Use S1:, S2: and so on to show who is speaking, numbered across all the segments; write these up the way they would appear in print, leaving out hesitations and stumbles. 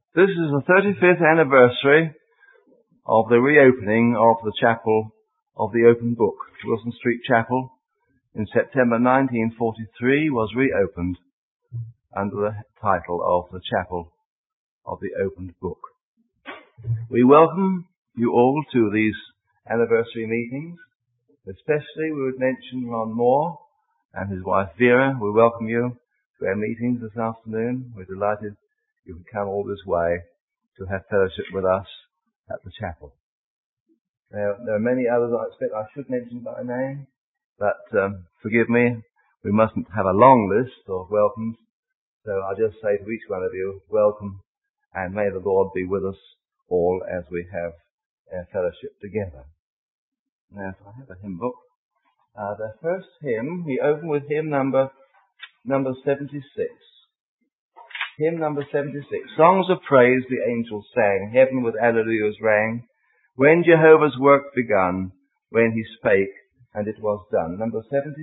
S1: This is the 35th anniversary of the reopening of the chapel of the Open Book. Wilson Street Chapel in September 1943 was reopened under the title of the Chapel of the Open Book. We welcome you all to these anniversary meetings. Especially we would mention Ron Moore and his wife Vera. We welcome you to our meetings this afternoon. We're delighted you can come all this way to have fellowship with us at the chapel. Now, there are many others I expect I should mention by name, but forgive me, we mustn't have a long list of welcomes, so I'll just say to each one of you, welcome, and may the Lord be with us all as we have our fellowship together. Now, if I have a hymn book, the first hymn, we open with hymn number 76. Hymn number 76. Songs of praise the angels sang, heaven with alleluias rang, when Jehovah's work begun, when he spake, and it was done. Number 76.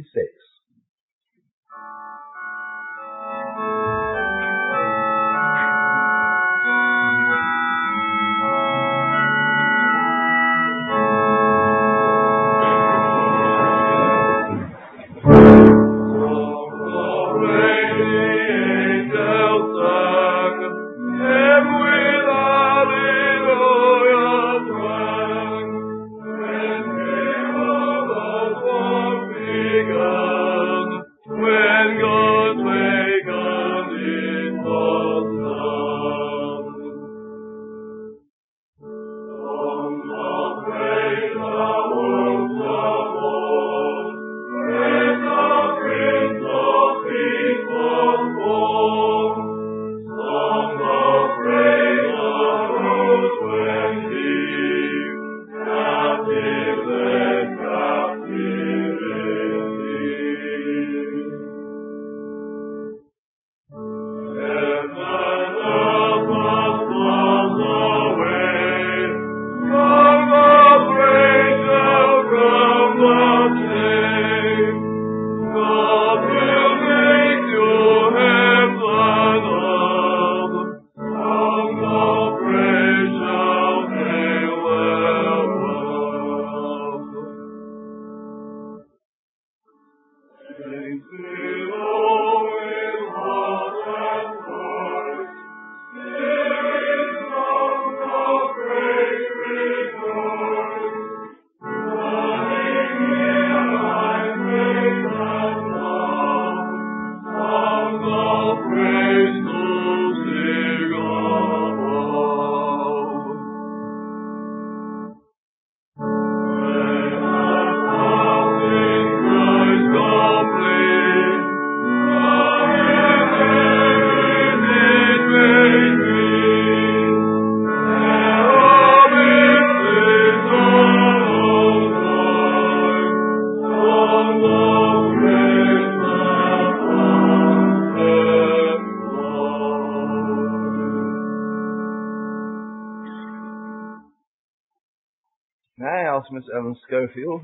S1: Miss Ellen Schofield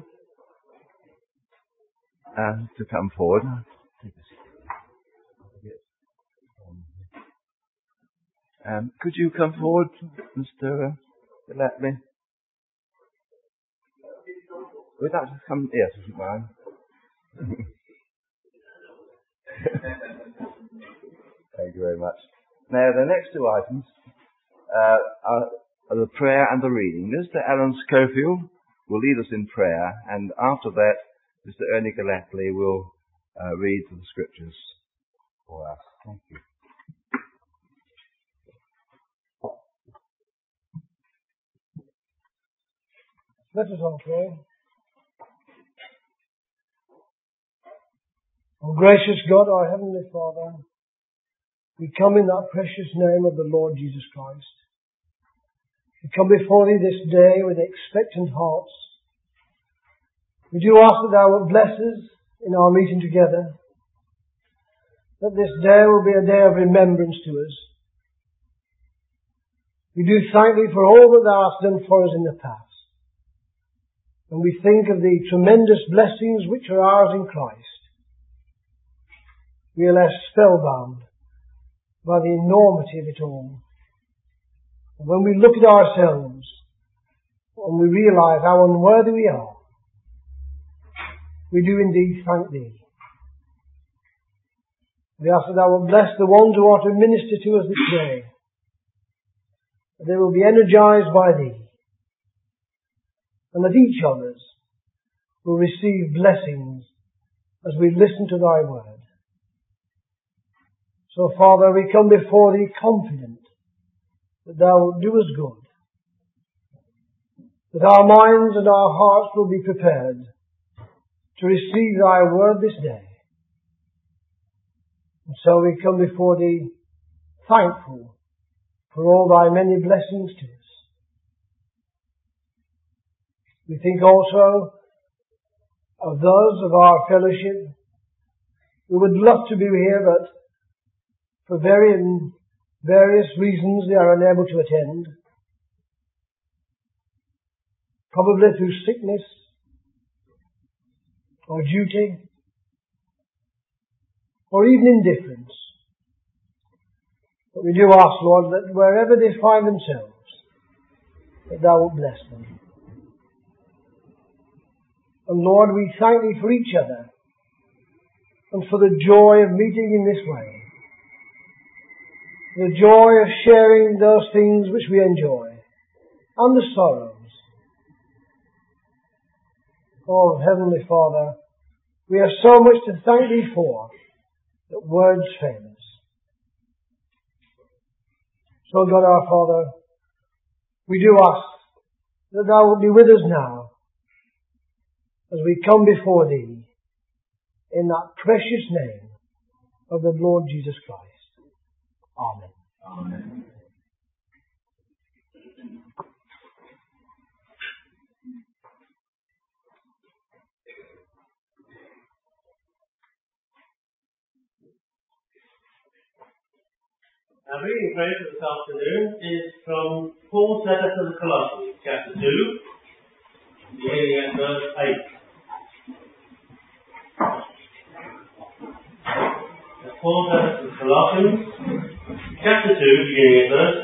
S1: to come forward. Could you come forward, Mr. Gatley? Would that come? Yes, if you mind. Thank you very much. Now, the next two items are the prayer and the reading. Mr. Alan Schofield will lead us in prayer, and after that, Mr. Ernie Gatley will read the scriptures for us. Thank you.
S2: Let us all pray. O gracious God, our Heavenly Father, we come in that precious name of the Lord Jesus Christ. We come before Thee this day with expectant hearts. We do ask that Thou wilt bless us in our meeting together, that this day will be a day of remembrance to us. We do thank Thee for all that Thou hast done for us in the past. And we think of the tremendous blessings which are ours in Christ. We are left spellbound by the enormity of it all. When we look at ourselves, and we realise how unworthy we are, we do indeed thank Thee. We ask that Thou wilt bless the ones who are to minister to us this day, that they will be energised by Thee, and that each of us will receive blessings as we listen to Thy word. So, Father, we come before Thee confident that Thou wilt do us good, that our minds and our hearts will be prepared to receive Thy word this day. And so we come before Thee thankful for all Thy many blessings to us. We think also of those of our fellowship who would love to be here, but for various reasons they are unable to attend. Probably through sickness or duty or even indifference. But we do ask, Lord, that wherever they find themselves, that Thou wilt bless them. And Lord, we thank Thee for each other and for the joy of meeting in this way. The joy of sharing those things which we enjoy and the sorrows. Oh, Heavenly Father, we have so much to thank Thee for that words fail us. So, God our Father, we do ask that Thou wilt be with us now as we come before Thee in that precious name of the Lord Jesus Christ. Amen.
S3: Amen. Our reading phrase for this afternoon is from Paul's letter to the Colossians, chapter 2, beginning at verse 8. Paul's letter to the Colossians, chapter 2, beginning at verse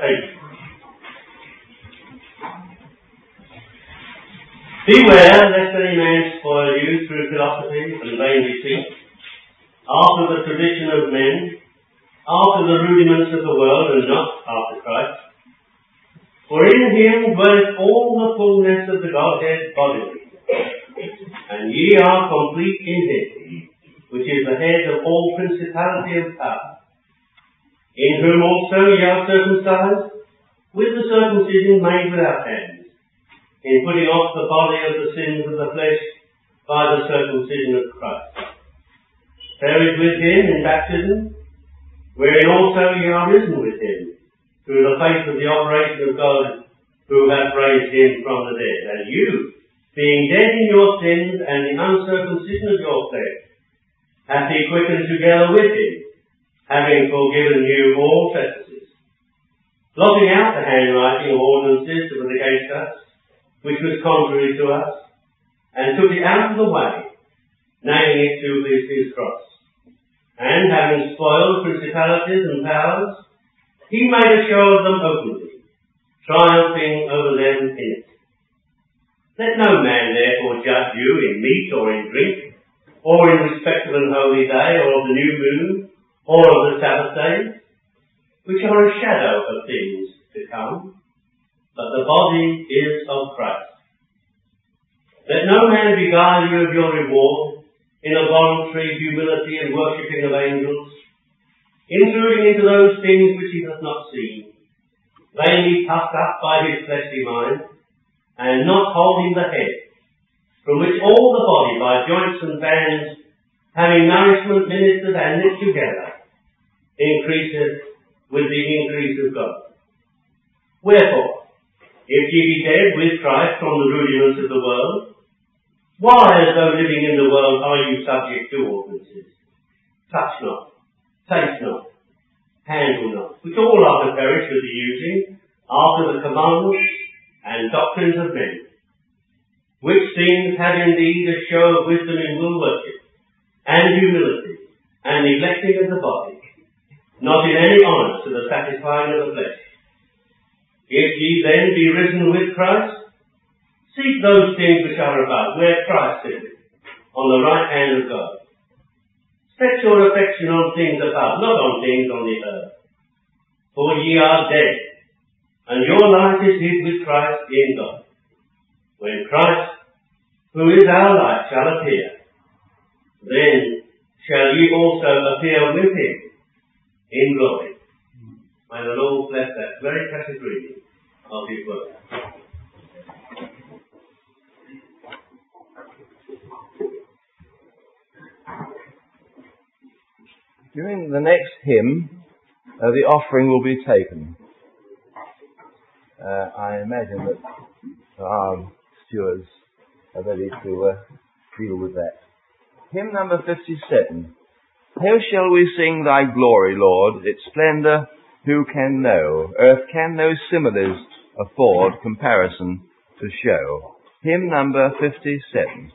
S3: 8. Beware lest any man spoil you through philosophy and vain deceit, after the tradition of men, after the rudiments of the world, and not after Christ. For in Him dwelleth all the fullness of the Godhead bodily, and ye are complete in Him, which is the head of all principality and power, in whom also ye are circumcised, with the circumcision made without hands, in putting off the body of the sins of the flesh by the circumcision of Christ, buried with Him in baptism, wherein also ye are risen with Him, through the faith of the operation of God, who hath raised Him from the dead, and you, being dead in your sins and the uncircumcision of your flesh, hath He quickened together with Him, having forgiven you all trespasses, blotting out the handwriting of ordinances that were against us, which was contrary to us, and took it out of the way, nailing it to His cross. And having spoiled principalities and powers, He made a show of them openly, triumphing over them in it. Let no man therefore judge you in meat or in drink, or in respect of an holy day, or of the new moon, or of the Sabbath days, which are a shadow of things to come, but the body is of Christ. Let no man beguile you of your reward, in a voluntary humility and worshipping of angels, intruding into those things which he has not seen, vainly puffed up by his fleshly mind, and not holding the head, from which all the body by joints and bands, having nourishment ministered and knit together, increaseth with the increase of God. Wherefore, if ye be dead with Christ from the rudiments of the world, why, as though living in the world, are you subject to ordinances? Touch not, taste not, handle not, which all are to perish with the using, after the commandments and doctrines of men, which things have indeed a show of wisdom in will worship, and humility, and neglecting of the body, not in any honour to the satisfying of the flesh. If ye then be risen with Christ, seek those things which are above, where Christ is, on the right hand of God. Set your affection on things above, not on things on the earth. For ye are dead, and your life is hid with Christ in God. When Christ, who is our life, shall appear, then shall ye also appear with him in glory. May the Lord bless that very precious reading of his word.
S1: During the next hymn, the offering will be taken. I imagine that our stewards are ready to deal with that. Hymn number 57. How shall we sing thy glory, Lord? Its splendour who can know? Earth can no similes afford comparison to show. Hymn number 57.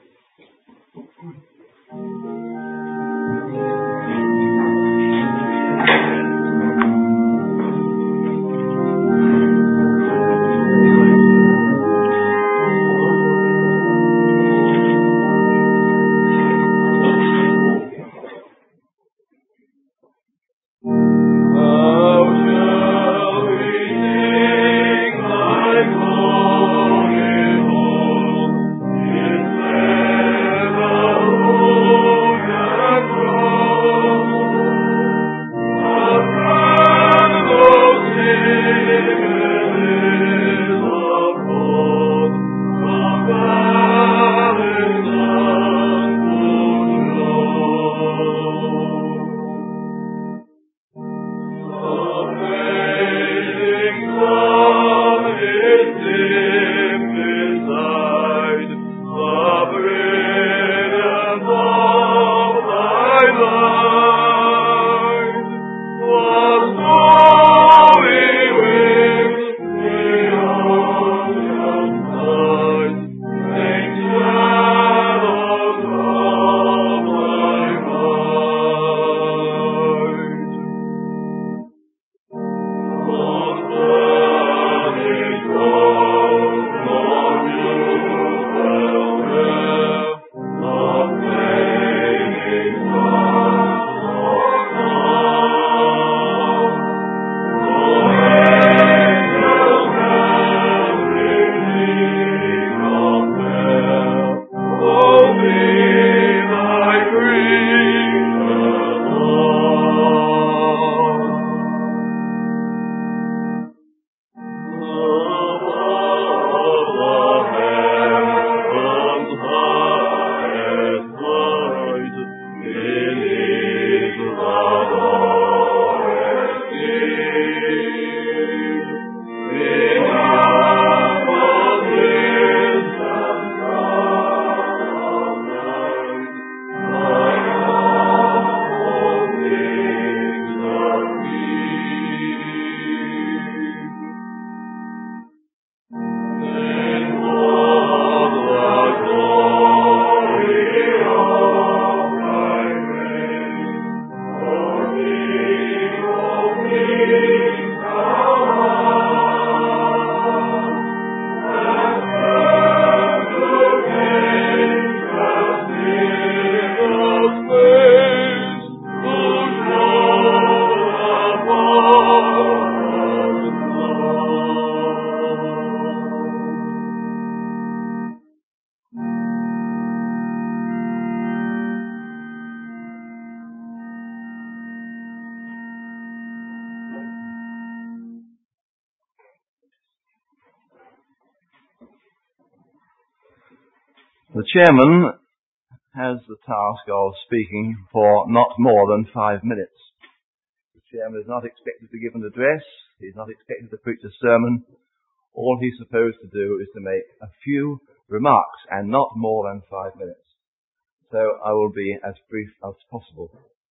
S1: The chairman has the task of speaking for not more than 5 minutes. The chairman is not expected to give an address. He's not expected to preach a sermon. All he's supposed to do is to make a few remarks, and not more than 5 minutes. So I will be as brief as possible.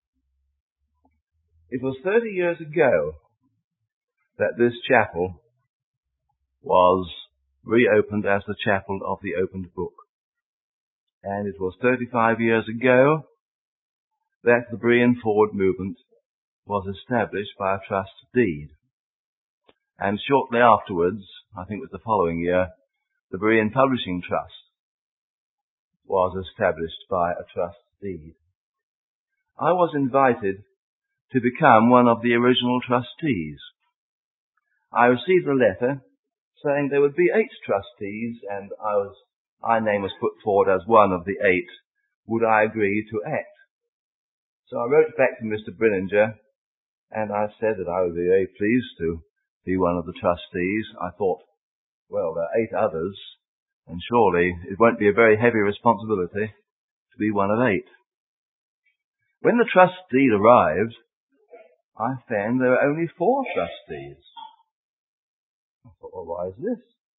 S1: It was 30 years ago that this chapel was reopened as the Chapel of the Opened Book. And it was 35 years ago that the Berean Forward movement was established by a trust deed. And shortly afterwards, I think it was the following year, the Berean Publishing Trust was established by a trust deed. I was invited to become one of the original trustees. I received a letter saying there would be 8 trustees, and my name was put forward as one of the 8. Would I agree to act? So I wrote back to Mr. Brillinger, and I said that I would be very pleased to be one of the trustees. I thought, well, there are 8 others, and surely it won't be a very heavy responsibility to be one of 8. When the trust deed arrived, I found there were only 4 trustees. I thought, well, why is this?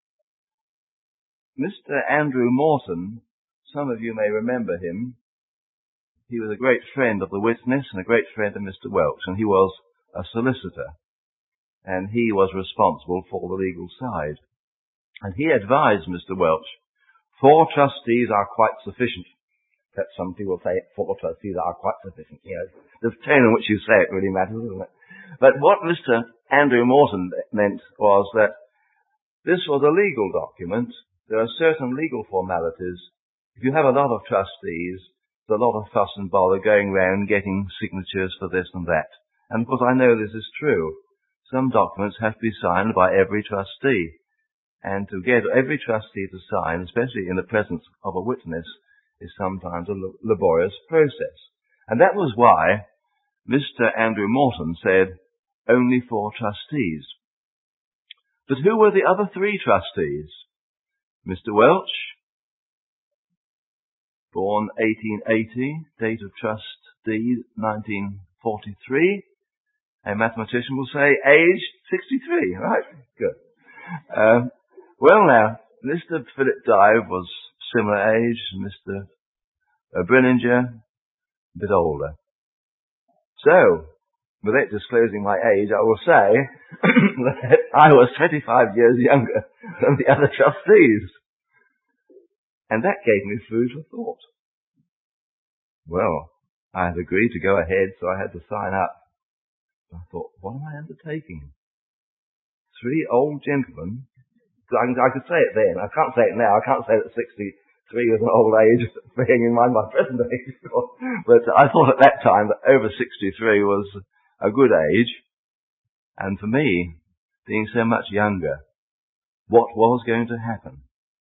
S1: Mr. Andrew Morton, some of you may remember him. He was a great friend of the witness and a great friend of Mr. Welch, and he was a solicitor, and he was responsible for the legal side. And he advised Mr. Welch, 4 trustees are quite sufficient. Perhaps some people say 4 trustees are quite sufficient. You know, the tone in which you say it really matters, doesn't it? But what Mr. Andrew Morton meant was that this was a legal document. There are certain legal formalities. If you have a lot of trustees, there's a lot of fuss and bother going round getting signatures for this and that. And of course I know this is true. Some documents have to be signed by every trustee. And to get every trustee to sign, especially in the presence of a witness, is sometimes a laborious process. And that was why Mr. Andrew Morton said only 4 trustees. But who were the other 3 trustees? Mr. Welch, born 1880, date of trust deed 1943. A mathematician will say age 63, right? Good. Well now, Mr. Philip Dive was similar age, Mr. Brillinger, a bit older. So, without disclosing my age, I will say that I was 25 years younger than the other trustees. And that gave me food for thought. Well, I had agreed to go ahead, so I had to sign up. I thought, what am I undertaking? 3 old gentlemen. I could say it then. I can't say it now. I can't say that 63 was an old age, bearing in mind my present age. But I thought at that time that over 63 was a good age. And for me, being so much younger, what was going to happen?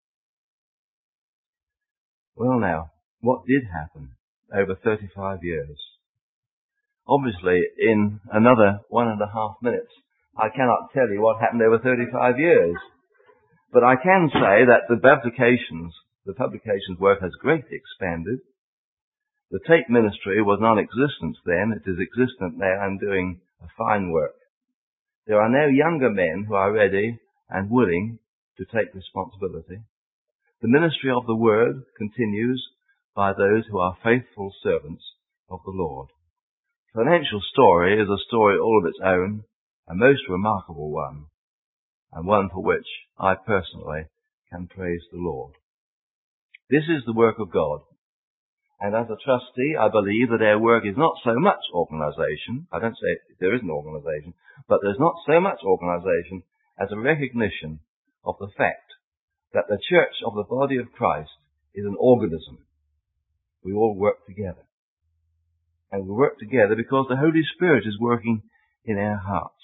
S1: Well now, what did happen over 35 years? Obviously, in another 1.5 minutes, I cannot tell you what happened over 35 years. But I can say that the publications work has greatly expanded. The tape ministry was non-existent then. It is existent now and doing a fine work. There are now younger men who are ready and willing to take responsibility. The ministry of the Word continues by those who are faithful servants of the Lord. The financial story is a story all of its own, a most remarkable one, and one for which I personally can praise the Lord. This is the work of God. And as a trustee, I believe that our work is not so much organisation. I don't say there isn't organisation, but there's not so much organisation as a recognition of the fact that the church of the body of Christ is an organism. We all work together. And we work together because the Holy Spirit is working in our hearts.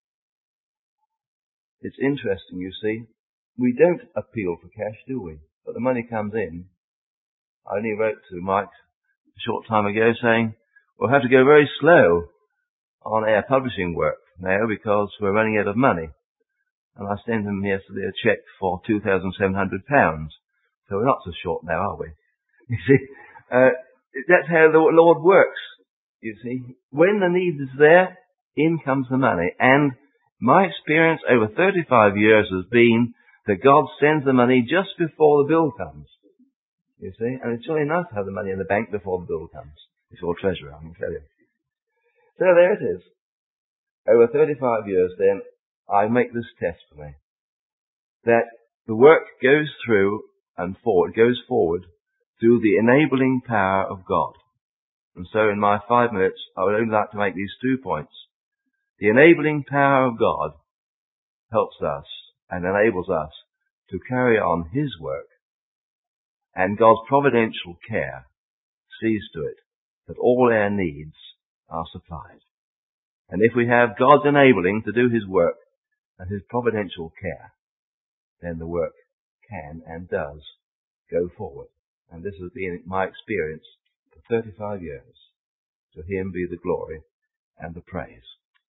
S1: It's interesting, you see. We don't appeal for cash, do we? But the money comes in. I only wrote to Mike a short time ago saying we'll have to go very slow on our publishing work now because we're running out of money. And I sent him yesterday a cheque for £2,700. So we're not so short now, are we? You see, that's how the Lord works. You see, when the need is there, in comes the money. And my experience over 35 years has been that God sends the money just before the bill comes. You see, and it's really nice to have the money in the bank before the bill comes. It's your treasurer, I can tell you. So there it is. Over 35 years then, I make this testimony that the work goes through and forward, goes forward through the enabling power of God. And so in my 5 minutes, I would only like to make these 2 points. The enabling power of God helps us and enables us to carry on His work, and God's providential care sees to it that all our needs are supplied. And if we have God's enabling to do His work and His providential care, then the work can and does go forward. And this has been my experience for 35 years. To Him be the glory and the praise.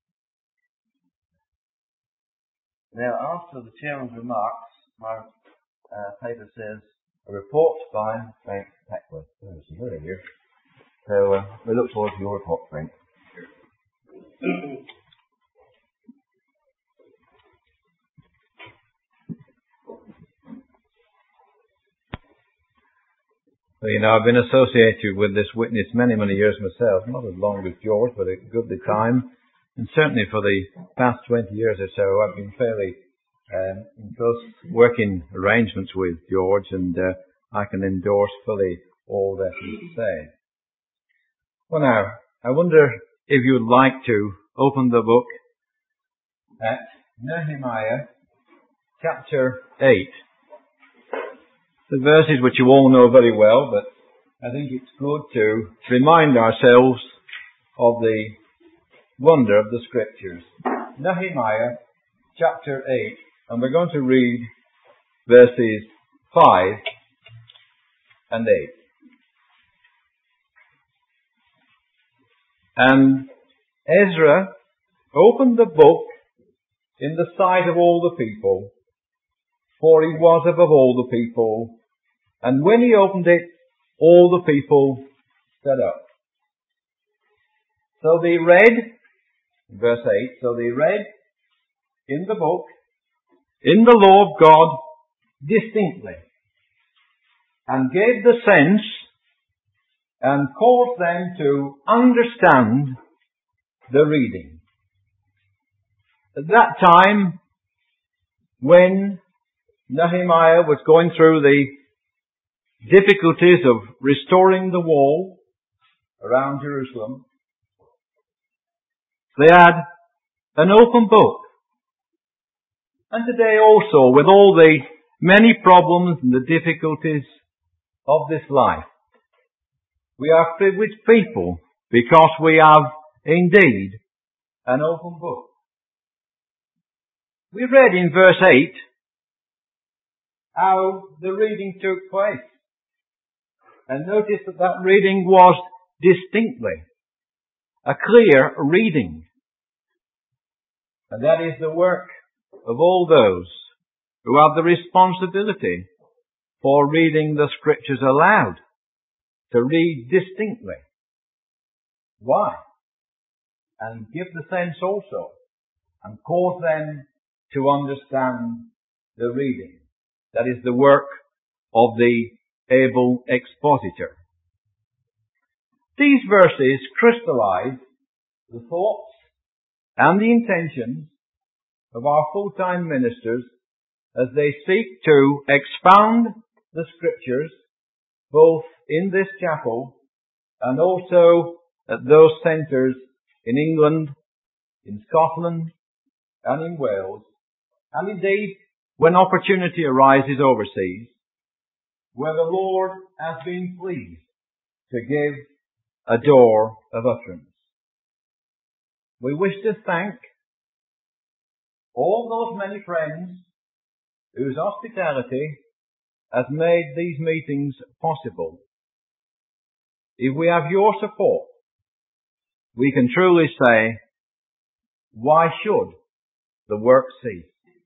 S1: Now, after the chairman's remarks, my paper says, a report by Frank Packworth. There's some very here. So we look forward to your report, Frank.
S4: Well, I've been associated with this witness many, many years myself. Not as long as George, but a goodly time. And certainly for the past 20 years or so, I've been fairly in close working arrangements with George, and I can endorse fully all that he said. Well, now, I wonder if you'd like to open the book at Nehemiah chapter 8. The verses which you all know very well, but I think it's good to remind ourselves of the wonder of the Scriptures. Nehemiah chapter 8, and we're going to read verses 5 and 8. And Ezra opened the book in the sight of all the people, for he was above all the people, and when he opened it, all the people stood up. So they read, verse 8, so they read in the book, in the law of God, distinctly, and gave the sense, and caused them to understand the reading. At that time, when Nehemiah was going through the difficulties of restoring the wall around Jerusalem, they had an open book. And today also, with all the many problems and the difficulties of this life, we are privileged people because we have indeed an open book. We read in verse 8 how the reading took place. And notice that that reading was distinctly a clear reading. And that is the work of all those who have the responsibility for reading the Scriptures aloud, to read distinctly. Why? And give the sense also, and cause them to understand the reading. That is the work of the able expositor. These verses crystallize the thoughts and the intentions of our full-time ministers as they seek to expound the Scriptures both in this chapel and also at those centres in England, in Scotland and in Wales, and indeed when opportunity arises overseas, where the Lord has been pleased to give a door of utterance. We wish to thank all those many friends whose hospitality has made these meetings possible. If we have your support, we can truly say, why should the work cease?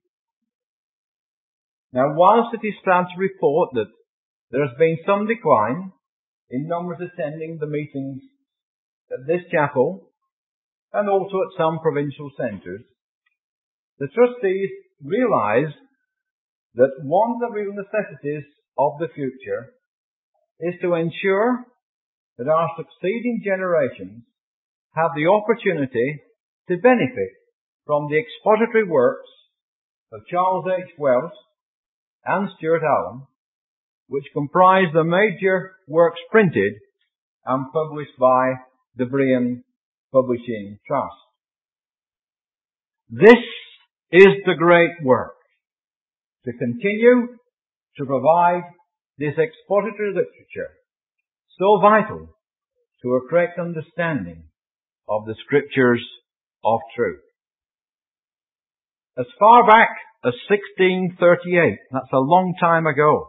S4: Now, whilst it is sad to report that there has been some decline in numbers attending the meetings at this chapel and also at some provincial centres, the trustees realise that one of the real necessities of the future is to ensure that our succeeding generations have the opportunity to benefit from the expository works of Charles H. Welsh and Stuart Allen, which comprise the major works printed and published by the Berean Publishing Trust. This is the great work, to continue to provide this expository literature so vital to a correct understanding of the Scriptures of truth. As far back as 1638, that's a long time ago,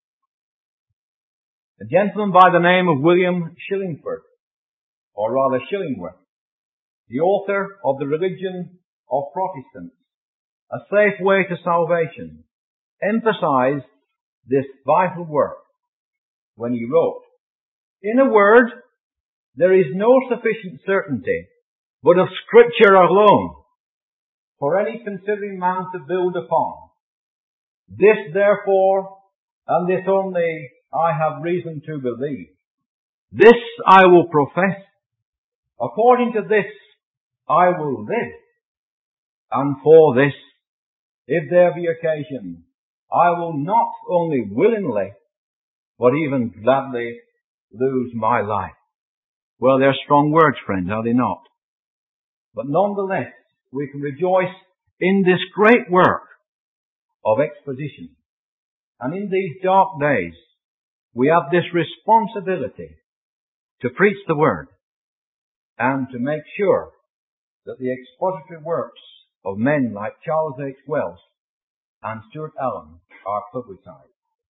S4: a gentleman by the name of William Shillingford, or rather Shillingworth, the author of The Religion of Protestants, A Safe Way to Salvation, emphasized this vital work when he wrote, "In a word, there is no sufficient certainty but of Scripture alone for any considering man to build upon. This therefore, and this only, I have reason to believe. This I will profess. According to this I will live. And for this, if there be occasion, I will not only willingly, but even gladly lose my life." Well, they're strong words, friends, are they not? But nonetheless, we can rejoice in this great work of exposition. And in these dark days, we have this responsibility to preach the Word and to make sure that the expository works of men like Charles H. Welsh and Stuart Allen are publicized.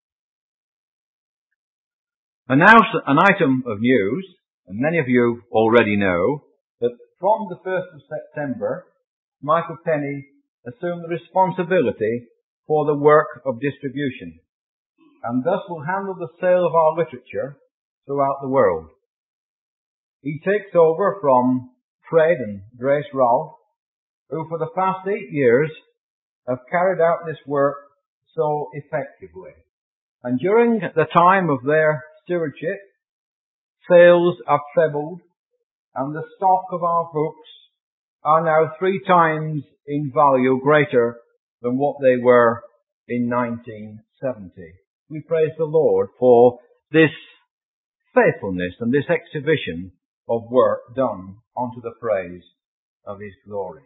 S4: And now an item of news, and many of you already know, that from the 1st of September, Michael Penny assumed the responsibility for the work of distribution, and thus will handle the sale of our literature throughout the world. He takes over from Fred and Grace Rolfe, who for the past 8 years have carried out this work so effectively. And during the time of their stewardship, sales have trebled, and the stock of our books are now 3 times in value greater than what they were in 1970. We praise the Lord for this faithfulness and this exhibition of work done unto the praise of His glory.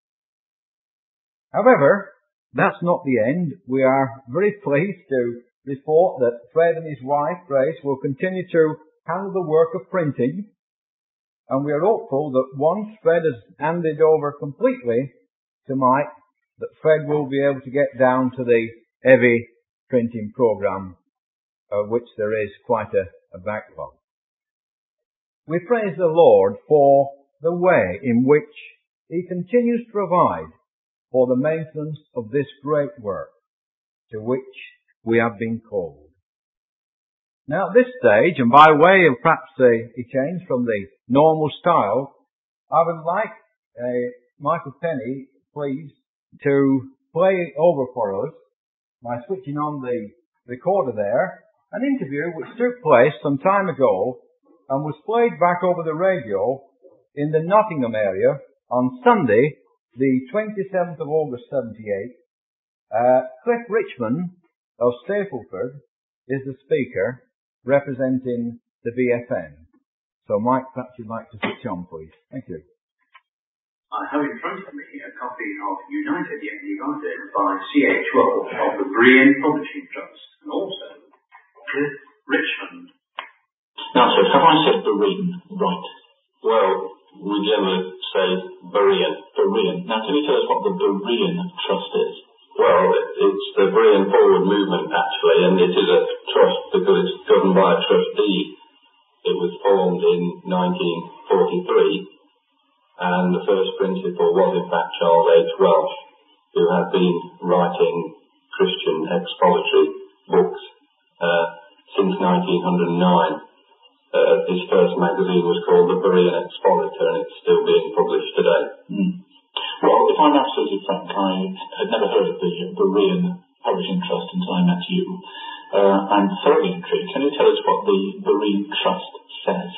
S4: However, that's not the end. We are very pleased to report that Fred and his wife, Grace, will continue to handle the work of printing, and we are hopeful that once Fred has handed over completely to Mike, that Fred will be able to get down to the heavy printing program, of which there is quite a backlog. We praise the Lord for the way in which He continues to provide for the maintenance of this great work to which we have been called. Now at this stage, and by way of perhaps a change from the normal style, I would like Michael Penny, please, to play over for us, by switching on the recorder there, an interview which took place some time ago and was played back over the radio in the Nottingham area on Sunday, the 27th of August 78. Cliff Richmond of Stapleford is the speaker representing the BFN. So Mike, perhaps you'd like to switch on, please. Thank you.
S5: I have in front of me a copy of United Yet United by C.H. Welsh of the Berean Publishing Trust, and also Cliff Richmond.
S6: Now, sir, have I said Berean right? Well, we generally say Berean. Now, can you tell us what the Berean Trust is? Well, it's the Berean Forward Movement, actually, and it is a trust because it's governed by a trustee. It was formed in 1943, and the first principal was, in fact, Charles H. Welsh, who had been writing Christian expository books since 1909. His first magazine was called The Berean Expositor, and it's still being published today. Well, if I'm absolutely frank, I had never heard of the Berean Publishing Trust until I met you. I'm thoroughly intrigued. Can you tell us what the Berean Trust says?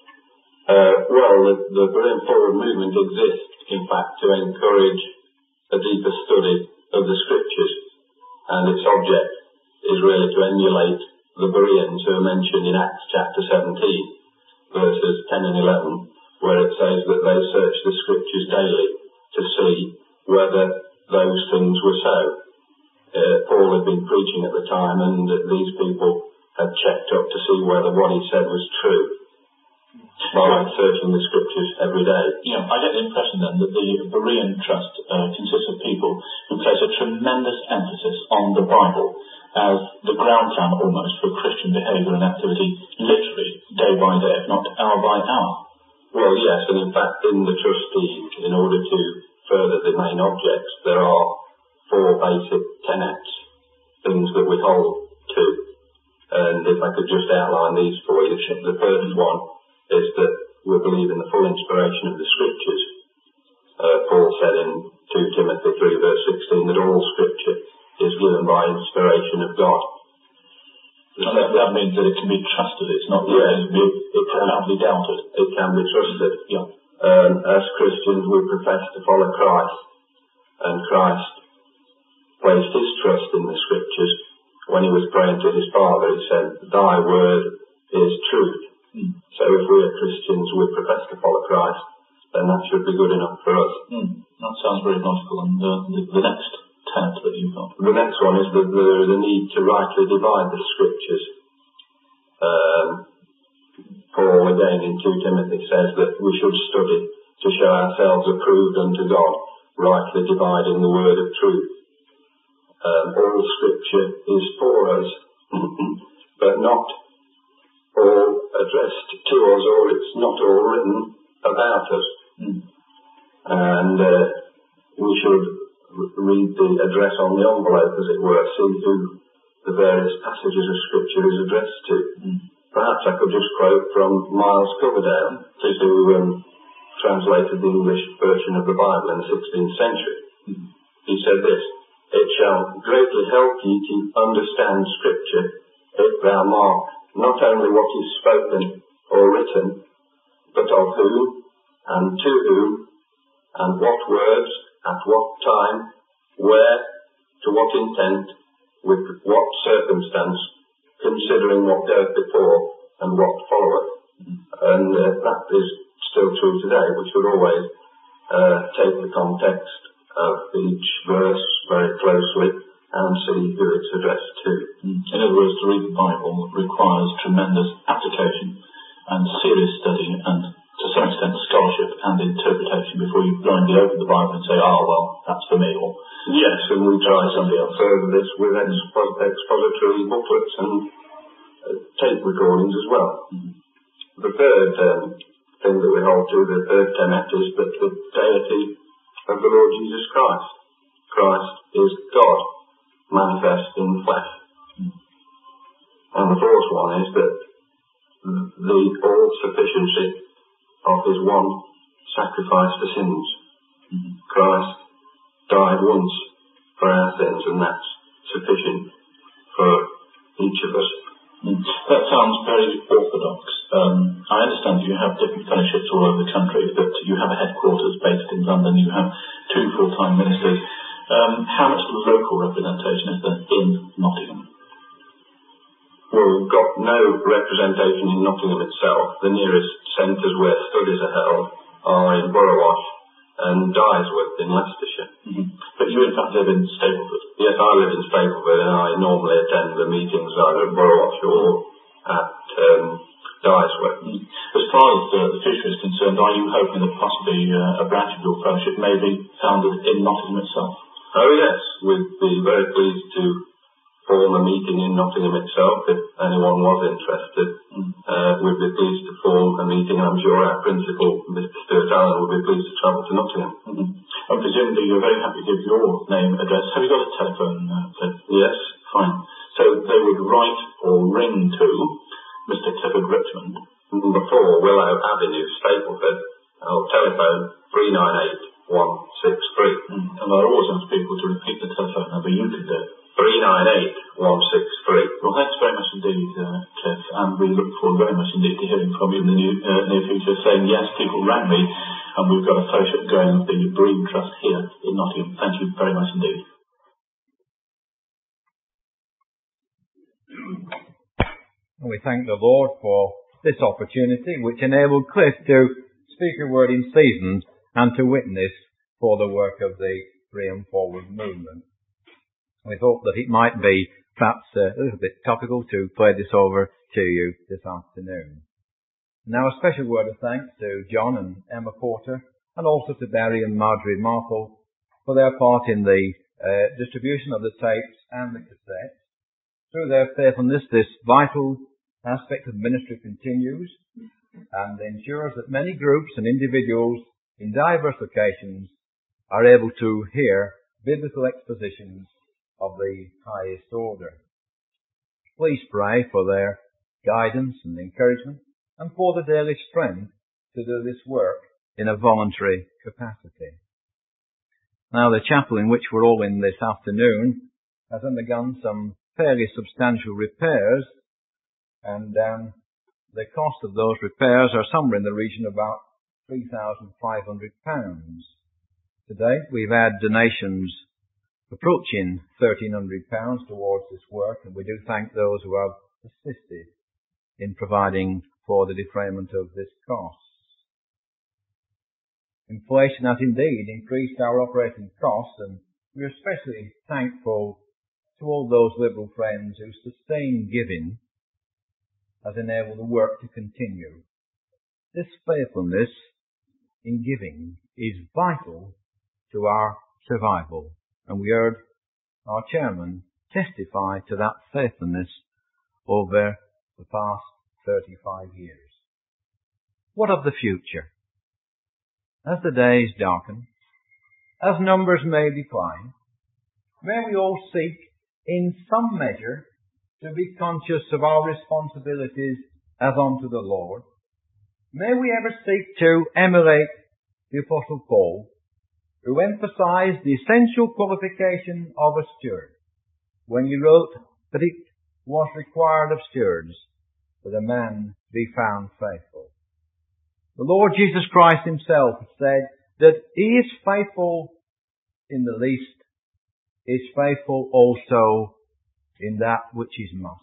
S5: Well, the Berean Forward Movement exists, in fact, to encourage a deeper study of the Scriptures, and its object is really to emulate the Bereans who are mentioned in Acts chapter 17, verses 10 and 11, where it says that they search the Scriptures daily to see whether those things were so. Paul had been preaching at the time, and these people had checked up to see whether what he said was true by searching the scriptures every day.
S6: Yeah, I get the impression then that the Berean Trust consists of people who place a tremendous emphasis on the Bible as the ground plan almost for Christian behaviour and activity, literally day by day, if not hour by hour.
S5: Well, yes, and in fact in the trust deed, in order to further the main objects, there are 4 basic tenets, things that we hold to. And if I could just outline these for you, the first one is that we believe in the full inspiration of the scriptures. Paul said in 2 Timothy 3 verse 16 that all scripture is given by inspiration of God.
S6: And that means that it can be trusted. It's not it cannot be doubted.
S5: It can be trusted.
S6: Yeah.
S5: As Christians we profess to follow Christ, and Christ placed his trust in the scriptures. When he was praying to his Father, he said, "Thy word is truth." So if we are Christians, we profess to follow Christ, then that should be good enough for us.
S6: That sounds very logical. And the next tenet that you've got?
S5: The next one is the need to rightly divide the scriptures. Paul, again in 2 Timothy, says that we should study to show ourselves approved unto God, rightly dividing the word of truth. All scripture is for us, but not all addressed to us, or it's not all written about us. And we should read the address on the envelope, as it were, see who the various passages of scripture is addressed to. Perhaps I could just quote from Miles Coverdale, who translated the English version of the Bible in the 16th century. He said this: "It shall greatly help ye to understand Scripture if thou mark not only what is spoken or written, but of whom and to whom and what words, at what time, where, to what intent, with what circumstance, considering what goeth before and what followeth." And that is still true today. We should always take the context of each verse very closely and see who it's addressed to.
S6: In other words, to read the Bible requires tremendous application and serious study and, to some extent, scholarship and interpretation before you blindly open the Bible and say, well, that's for me. Or
S5: yes, and we try to further this with expository booklets and tape recordings as well. The third thing that we hold to, the third tenet, is that the deity of the Lord Jesus Christ. Christ is God, manifest in the flesh. And the fourth one is that the all-sufficiency of his one sacrifice for sins. Christ died once for our sins, and that's sufficient for each of us.
S6: That sounds very orthodox. I understand that you have different fellowships all over the country, that you have a headquarters based in London, you have 2 full-time ministers. How much local representation is there in Nottingham?
S5: Well, we've got no representation in Nottingham itself. The nearest centres where studies are held are in Boroughwash and Dyesworth in Leicestershire.
S6: But you in fact live in Stapleford?
S5: Yes, I live in Stapleford, and I normally attend the meetings either at Boroughwash or at Dyesworth.
S6: As far as the future is concerned, are you hoping that possibly a branch of your fellowship may be founded in Nottingham itself?
S5: Oh yes, we'd be very pleased to form a meeting in Nottingham itself if anyone was interested. We'd be pleased to form a meeting, and I'm sure our principal, Mr. Stuart Allen, would be pleased to travel to Nottingham.
S6: And presumably you're very happy to give your name, address. Have you got a telephone?
S5: Yes.
S6: Fine. So they would write or ring to Mr. Clifford Richmond,
S5: number 4 Willow Avenue, Stapleford, telephone 398163.
S6: And I always ask people to repeat the telephone number. You can do it.
S5: 398163.
S6: Well, thanks very much indeed, Cliff, and we look forward very much indeed to hearing from you in the near future, saying, yes, people rang me, and we've got a fellowship going with the Berean Trust here in Nottingham. Thank you very much indeed.
S4: And we thank the Lord for this opportunity, which enabled Cliff to speak a word in season and to witness for the work of the free and forward movement. We thought that it might be perhaps a little bit topical to play this over to you this afternoon. Now a special word of thanks to John and Emma Porter, and also to Barry and Marjorie Marple for their part in the distribution of the tapes and the cassettes. Through their faithfulness, this vital aspect of ministry continues and ensures that many groups and individuals in diverse locations are able to hear biblical expositions of the highest order. Please pray for their guidance and encouragement and for the daily strength to do this work in a voluntary capacity. Now, the chapel in which we're all in this afternoon has undergone some fairly substantial repairs, and the cost of those repairs are somewhere in the region of about £3,500. To date, we've had donations approaching £1,300 towards this work, and we do thank those who have assisted in providing for the defrayment of this cost. Inflation has indeed increased our operating costs, and we are especially thankful to all those liberal friends whose sustained giving has enabled the work to continue. This faithfulness in giving is vital to our survival, and we heard our chairman testify to that faithfulness over the past 35 years. What of the future? As the days darken, as numbers may decline, may we all seek in some measure to be conscious of our responsibilities as unto the Lord. May we ever seek to emulate the Apostle Paul, who emphasized the essential qualification of a steward when he wrote that it was required of stewards that a man be found faithful. The Lord Jesus Christ himself said that he is faithful in the least, is faithful also in that which is much.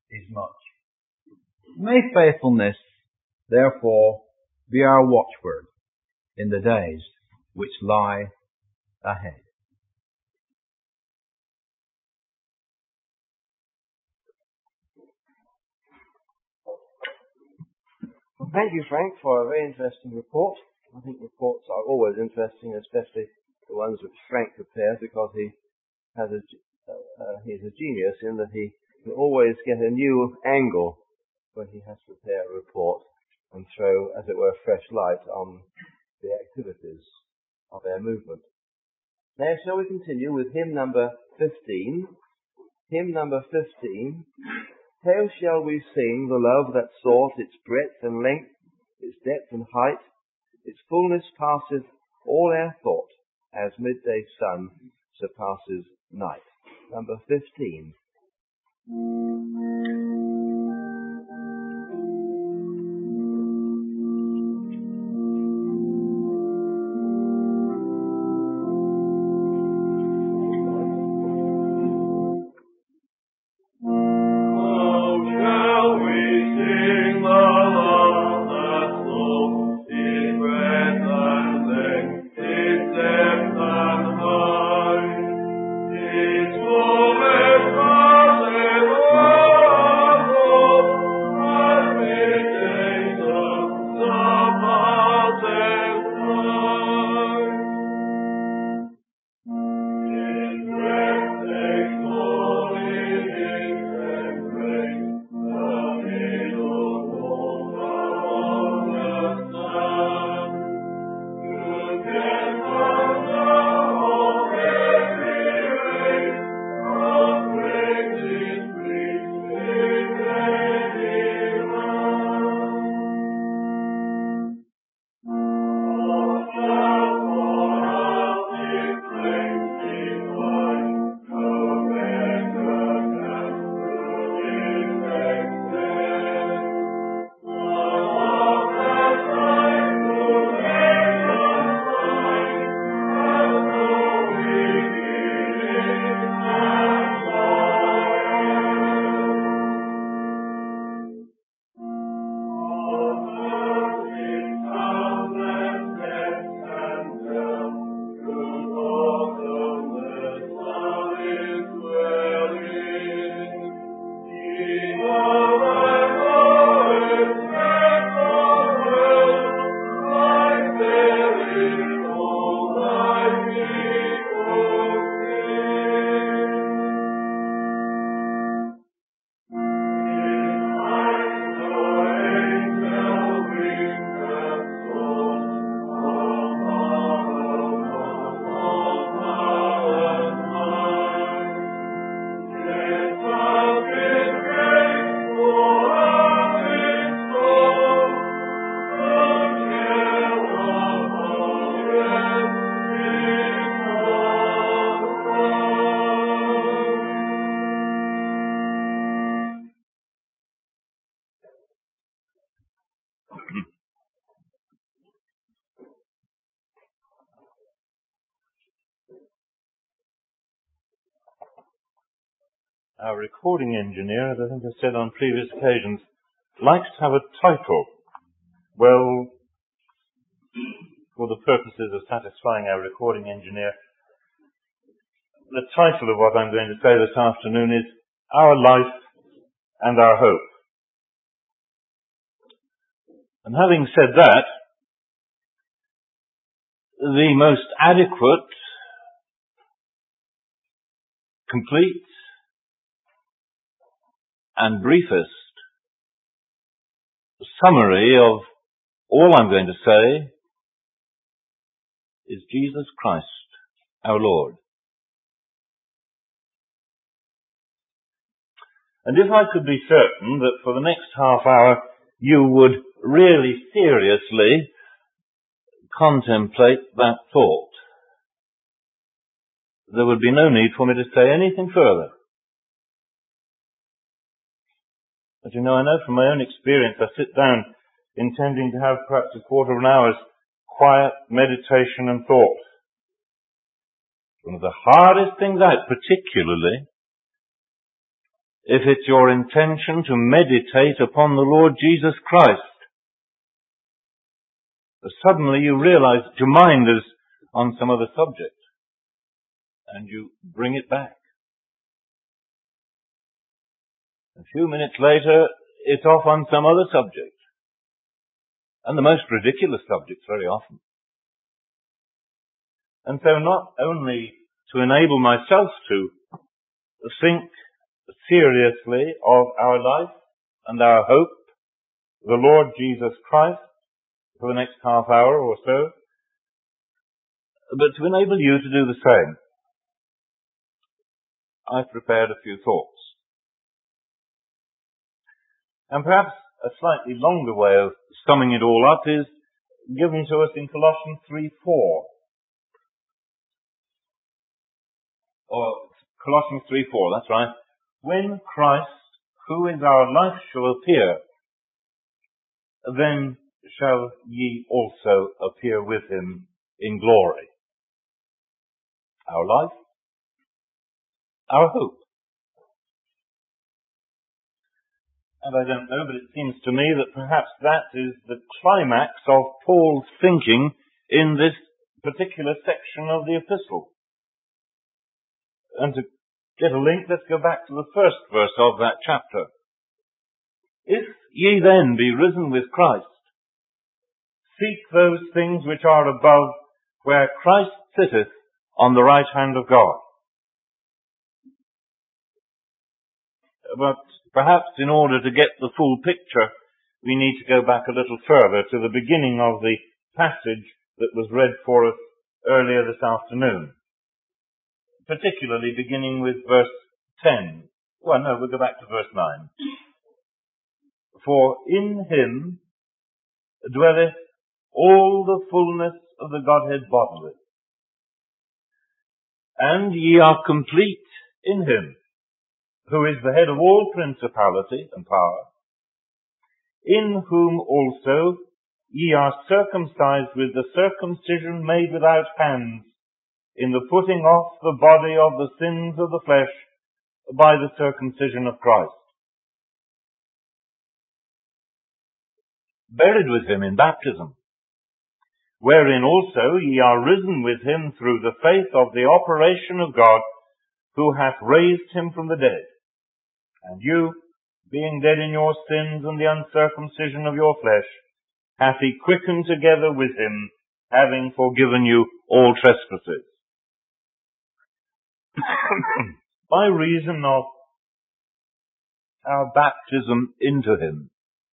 S4: May faithfulness, therefore, be our watchword in the days which lie ahead.
S1: Well, thank you, Frank, for a very interesting report. I think reports are always interesting, especially the ones which Frank prepares, because he has he's a genius in that he can always get a new angle when he has to prepare a report and throw, as it were, fresh light on the activities of our movement. Now, shall we continue with hymn number 15? Hymn number 15. How shall we sing the love that sought its breadth and length, its depth and height, its fullness passeth all our thought, as midday sun surpasses night. Number 15.
S7: It's Our recording engineer, as I think I've said on previous occasions, likes to have a title. Well, for the purposes of satisfying our recording engineer, the title of what I'm going to say this afternoon is Our Life and Our Hope. And having said that, the most adequate, complete, and briefest summary of all I'm going to say is Jesus Christ, our Lord. And if I could be certain that for the next half hour you would really seriously contemplate that thought, there would be no need for me to say anything further. But you know, I know from my own experience, I sit down intending to have perhaps a quarter of an hour's quiet meditation and thought. One of the hardest things out, particularly if it's your intention to meditate upon the Lord Jesus Christ. But suddenly you realize that your mind is on some other subject, and you bring it back. A few minutes later, it's off on some other subject, and the most ridiculous subjects very often. And so not only to enable myself to think seriously of our life and our hope, the Lord Jesus Christ, for the next half hour or so, but to enable you to do the same, I've prepared a few thoughts. And perhaps a slightly longer way of summing it all up is given to us in Colossians 3:4. Or Colossians 3:4, that's right. When Christ, who is our life, shall appear, then shall ye also appear with him in glory. Our life, our hope. And I don't know, but it seems to me that perhaps that is the climax of Paul's thinking in this particular section of the epistle. And to get a link, let's go back to the first verse of that chapter. If ye then be risen with Christ, seek those things which are above, where Christ sitteth on the right hand of God. But perhaps in order to get the full picture, we need to go back a little further to the beginning of the passage that was read for us earlier this afternoon. Particularly beginning with verse 10. Well, no, we'll go back to verse 9. For in him dwelleth all the fullness of the Godhead bodily. And ye are complete in him, who is the head of all principality and power, in whom also ye are circumcised with the circumcision made without hands, in the putting off the body of the sins of the flesh by the circumcision of Christ. Buried with him in baptism, wherein also ye are risen with him through the faith of the operation of God, who hath raised him from the dead. And you, being dead in your sins and the uncircumcision of your flesh, hath he quickened together with him, having forgiven you all trespasses. By reason of our baptism into him,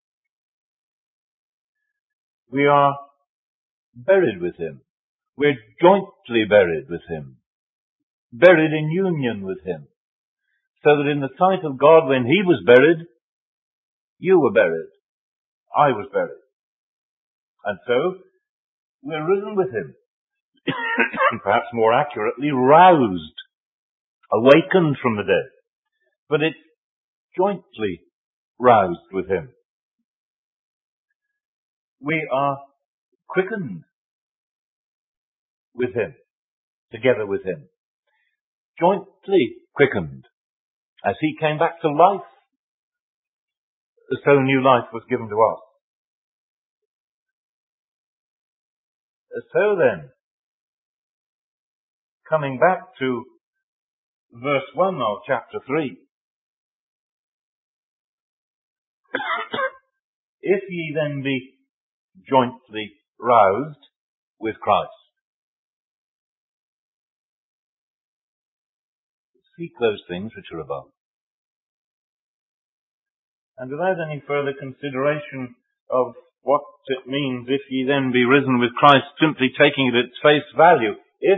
S7: we are buried with him. We're jointly buried with him. Buried in union with him. So that in the sight of God, when he was buried, you were buried. I was buried. And so, we're risen with him. Perhaps more accurately, roused, awakened from the dead. But it's jointly roused with him. We are quickened with him, together with him. Jointly quickened. As he came back to life, so new life was given to us. So then, coming back to verse 1 of chapter 3, if ye then be jointly roused with Christ, seek those things which are above. And without any further consideration of what it means, if ye then be risen with Christ, simply taking it at its face value, if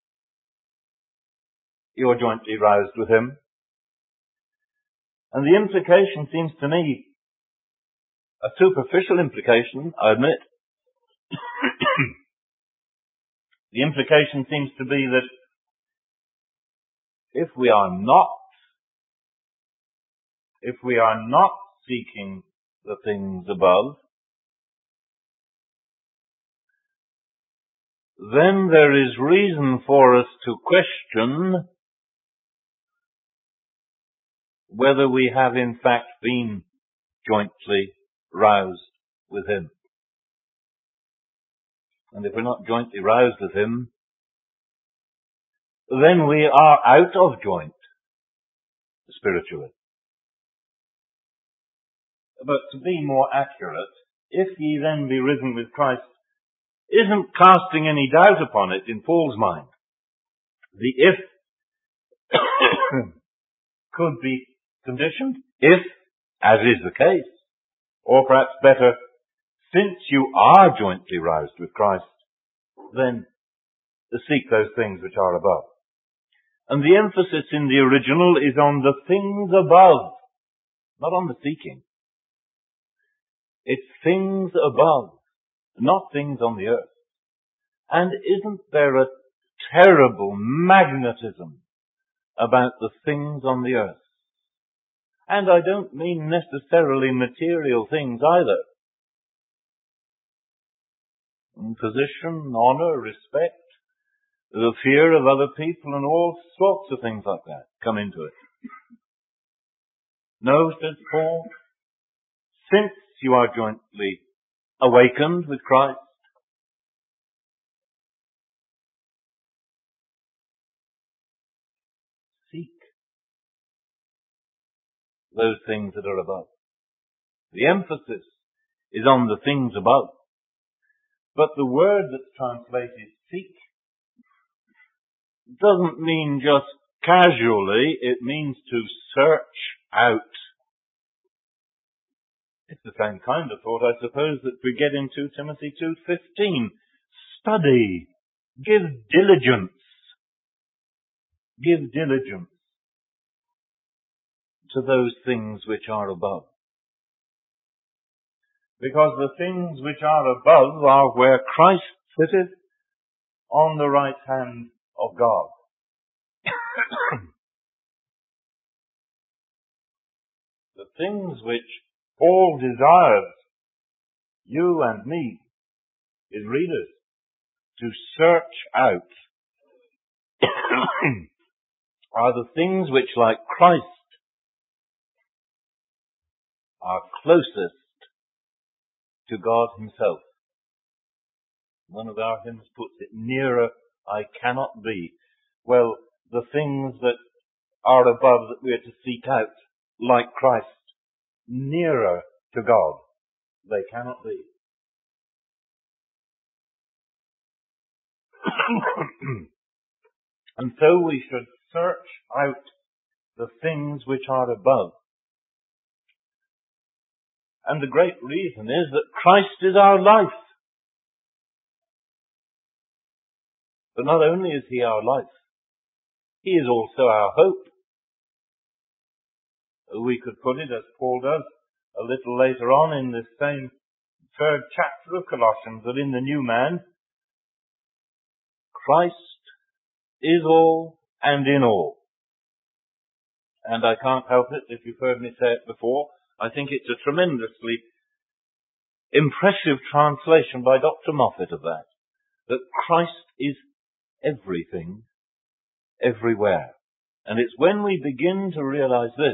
S7: you're jointly roused with him. And the implication seems to me a superficial implication, I admit. The implication seems to be that if we are not seeking the things above, then there is reason for us to question whether we have in fact been jointly roused with him. And if we're not jointly roused with him, then we are out of joint spiritually. But to be more accurate, if ye then be risen with Christ, isn't casting any doubt upon it in Paul's mind. The if could be conditioned, if, as is the case, or perhaps better, since you are jointly roused with Christ, then seek those things which are above. And the emphasis in the original is on the things above, not on the seeking. It's things above, not things on the earth. And isn't there a terrible magnetism about the things on the earth? And I don't mean necessarily material things either. Position, honour, respect, the fear of other people, and all sorts of things like that come into it. No, says Paul, since you are jointly awakened with Christ, seek those things that are above. The emphasis is on the things above. But the word that's translated seek doesn't mean just casually, it means to search out. It's the same kind of thought, I suppose, that we get in 2 Timothy 2:15. Study. Give diligence. Give diligence to those things which are above. Because the things which are above are where Christ sitteth on the right hand of God. The things which Paul desires you and me, his readers, to search out are the things which, like Christ, are closest to God himself. One of our hymns puts it, nearer I cannot be. Well, the things that are above that we are to seek out, like Christ, nearer to God, they cannot be. And so we should search out the things which are above. And the great reason is that Christ is our life. But not only is he our life, he is also our hope. We could put it, as Paul does, a little later on in this same 3rd chapter of Colossians, that in the new man, Christ is all and in all. And I can't help it, if you've heard me say it before, I think it's a tremendously impressive translation by Dr. Moffat of that Christ is everything, everywhere. And it's when we begin to realize this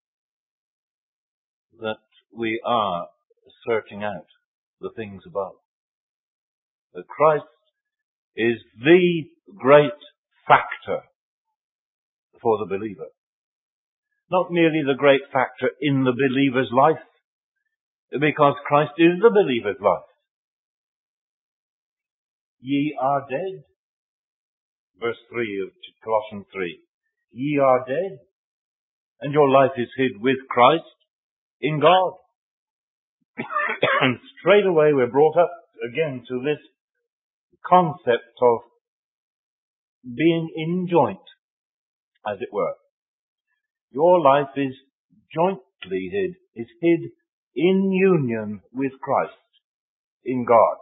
S7: that we are searching out the things above. That Christ is the great factor for the believer. Not merely the great factor in the believer's life, because Christ is the believer's life. Ye are dead. Verse 3 of Colossians 3. Ye are dead, and your life is hid with Christ in God. And straight away we're brought up again to this concept of being in joint, as it were. Your life is jointly hid, is hid in union with Christ in God.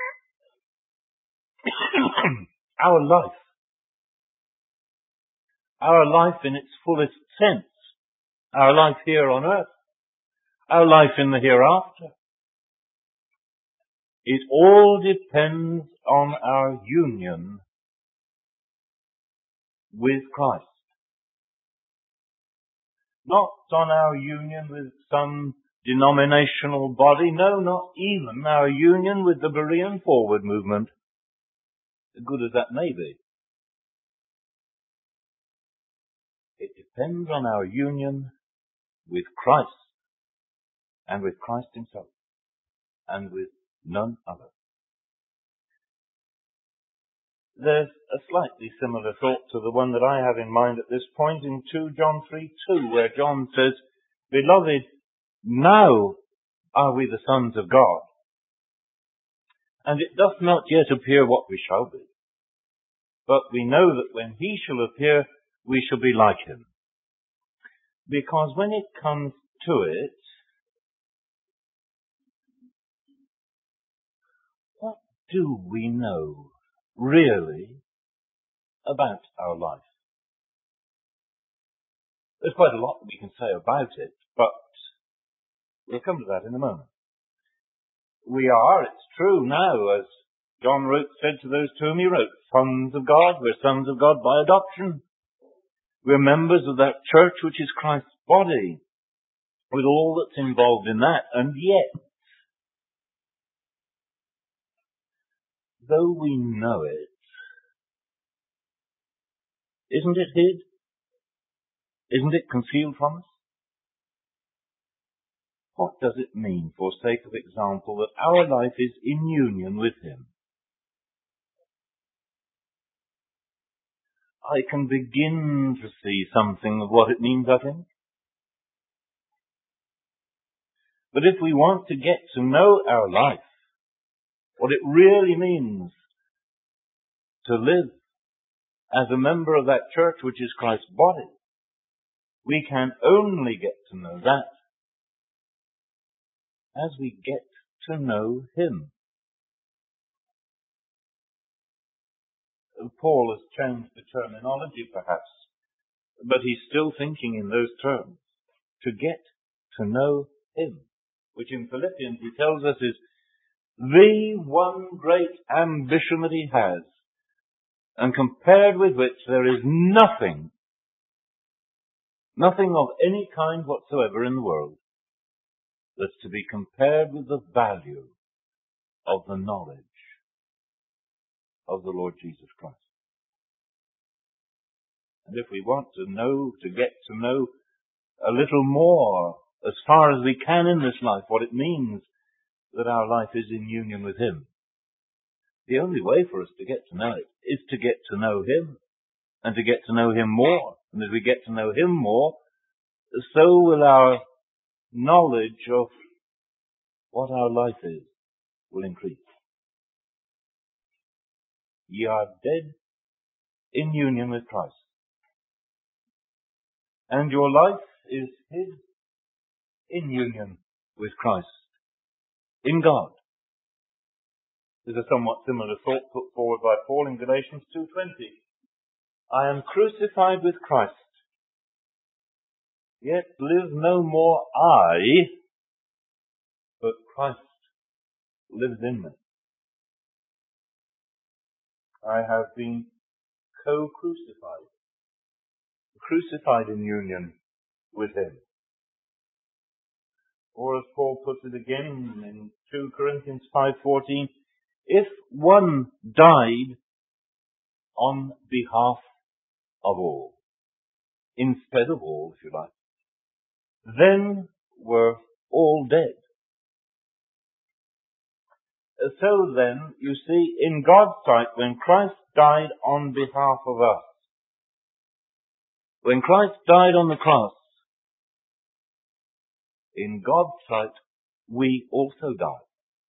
S7: Our life in its fullest sense, our life here on earth, our life in the hereafter, it all depends on our union with Christ. Not on our union with some denominational body, no, not even our union with the Berean Forward movement, good as that may be. It depends on our union with Christ, and with Christ himself, and with none other. There's a slightly similar thought to the one that I have in mind at this point in 2 John 3:2, where John says, Beloved, now are we the sons of God, and it doth not yet appear what we shall be. But we know that when he shall appear, we shall be like him. Because when it comes to it, what do we know really about our life? There's quite a lot that we can say about it, but we'll come to that in a moment. We are, it's true now, as John said to those to whom he wrote, sons of God. We're sons of God by adoption. We're members of that church which is Christ's body, with all that's involved in that. And yet, though we know it, isn't it hid? Isn't it concealed from us? What does it mean, for sake of example, that our life is in union with him? I can begin to see something of what it means, I think. But if we want to get to know our life, what it really means to live as a member of that church which is Christ's body, we can only get to know that as we get to know him. Paul has changed the terminology perhaps, but he's still thinking in those terms. To get to know him, which in Philippians he tells us is the one great ambition that he has, and compared with which there is nothing of any kind whatsoever in the world that's to be compared with the value of the knowledge of the Lord Jesus Christ. And if we want to get to know a little more, as far as we can in this life, what it means that our life is in union with him, the only way for us to get to know it is to get to know him, and to get to know him more. And as we get to know him more, so will our knowledge of what our life is will increase. Ye are dead in union with Christ, and your life is hid in union with Christ in God. There's a somewhat similar thought put forward by Paul in Galatians 2:20. I am crucified with Christ, yet live no more I, but Christ lives in me. I have been co-crucified crucified in union with him. Or as Paul puts it again in 2 Corinthians 5:14, if one died on behalf of all, instead of all, if you like, then were all dead. So then, you see, in God's sight, when Christ died on behalf of us, when Christ died on the cross, in God's sight, we also died.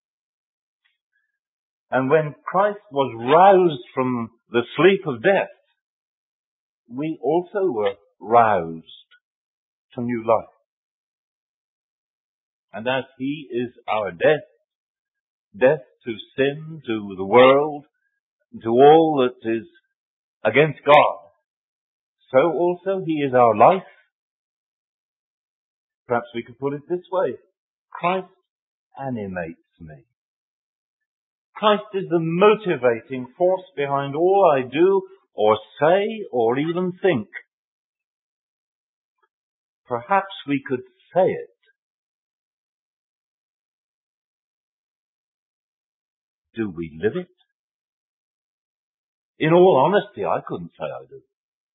S7: And when Christ was roused from the sleep of death, we also were roused to new life. And as He is our death to sin, to the world, to all that is against God, so also He is our life. Perhaps we could put it this way: Christ animates me. Christ is the motivating force behind all I do or say or even think. Perhaps we could say it. Do we live it? In all honesty, I couldn't say I do.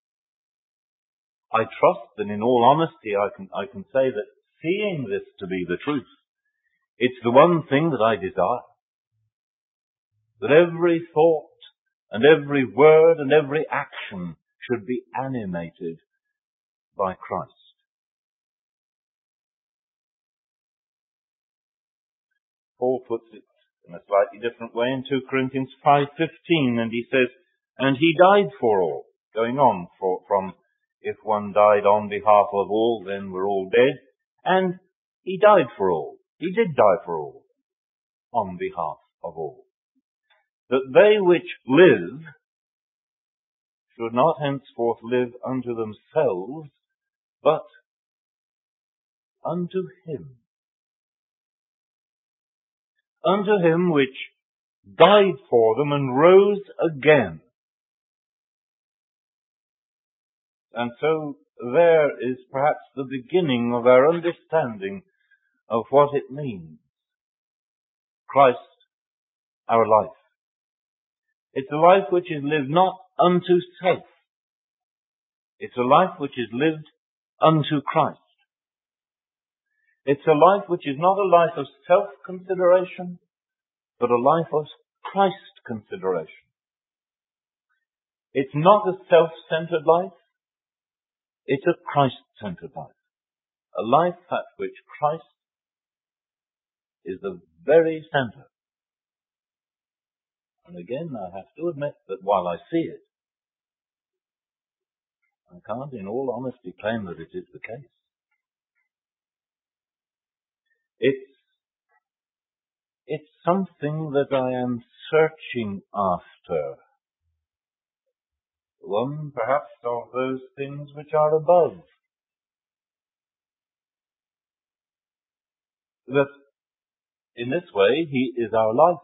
S7: I trust that in all honesty I can say that seeing this to be the truth, it's the one thing that I desire. That every thought and every word and every action should be animated by Christ. Paul puts it in a slightly different way in 2 Corinthians 5:15, and he says, and He died for all, going on from if one died on behalf of all, then we're all dead, and He died for all. He did die for all, on behalf of all. That they which live should not henceforth live unto themselves, but unto Him. Unto Him which died for them and rose again. And so there is perhaps the beginning of our understanding of what it means. Christ, our life. It's a life which is lived not unto self. It's a life which is lived unto Christ. It's a life which is not a life of self-consideration, but a life of Christ-consideration. It's not a self-centered life. It's a Christ-centered life. A life at which Christ is the very center. And again, I have to admit that while I see it, I can't in all honesty claim that it is the case. It's something that I am searching after. One, perhaps, of those things which are above. That in this way, He is our life.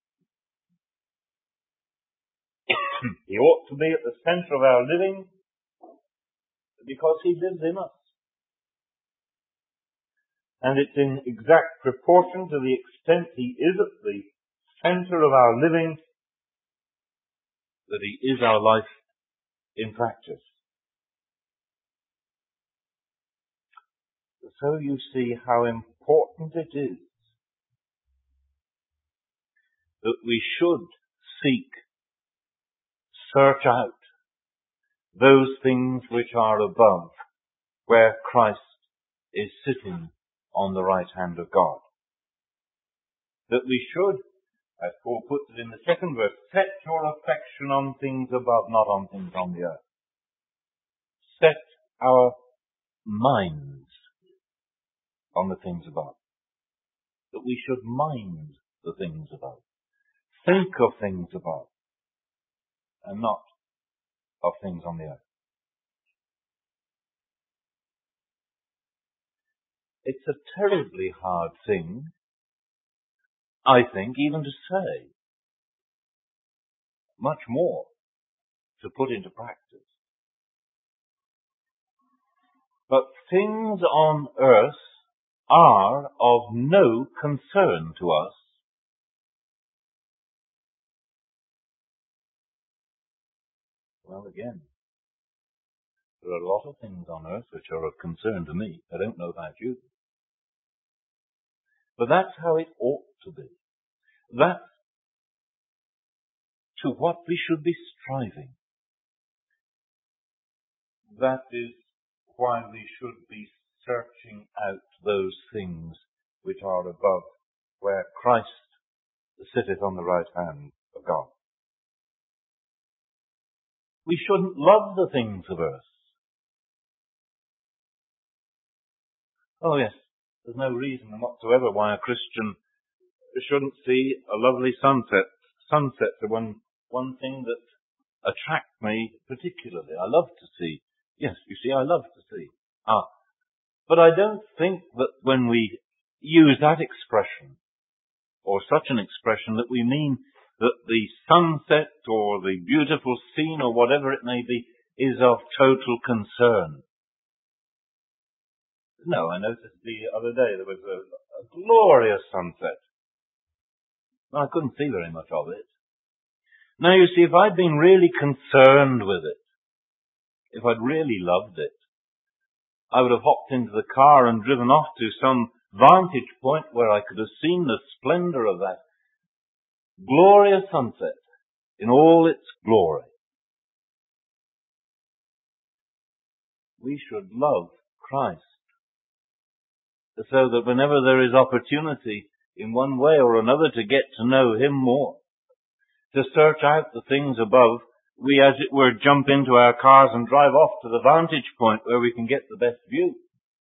S7: He ought to be at the center of our living because He lives in us. And it's in exact proportion to the extent He is at the center of our living that He is our life in practice. So you see how important it is that we should seek, search out those things which are above, where Christ is sitting on the right hand of God. That we should, as Paul puts it in the second verse, set your affection on things above, not on things on the earth. Set our minds on the things above. That we should mind the things above. Think of things above. And not of things on the earth. It's a terribly hard thing, I think, even to say. Much more to put into practice. But things on earth are of no concern to us. Well, again, there are a lot of things on earth which are of concern to me. I don't know about you. But that's how it ought to be. That's to what we should be striving. That is why we should be searching out those things which are above, where Christ sitteth on the right hand of God. We shouldn't love the things of earth. Oh yes, there's no reason whatsoever why a Christian shouldn't see a lovely sunset. Sunsets are one thing that attracts me particularly. I love to see. Yes, you see, I love to see. But I don't think that when we use that expression, or such an expression, that we mean that the sunset or the beautiful scene or whatever it may be is of total concern. No, I noticed the other day there was a glorious sunset. I couldn't see very much of it. Now you see, if I'd been really concerned with it, if I'd really loved it, I would have hopped into the car and driven off to some vantage point where I could have seen the splendor of that glorious sunset in all its glory. We should love Christ, so that whenever there is opportunity in one way or another to get to know Him more, to search out the things above, we, as it were, jump into our cars and drive off to the vantage point where we can get the best view.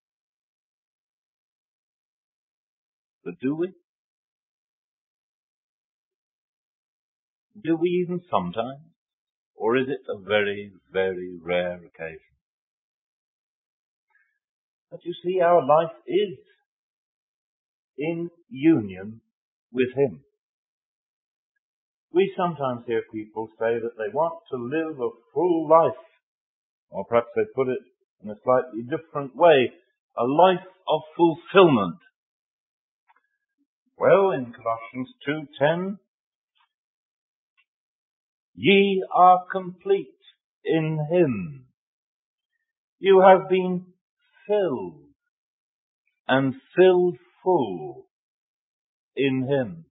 S7: But do we? Do we even sometimes? Or is it a very, very rare occasion? But you see, our life is in union with Him. We sometimes hear people say that they want to live a full life, or perhaps they put it in a slightly different way, a life of fulfillment. Well, in Colossians 2:10, ye are complete in Him. You have been filled and filled full in Him.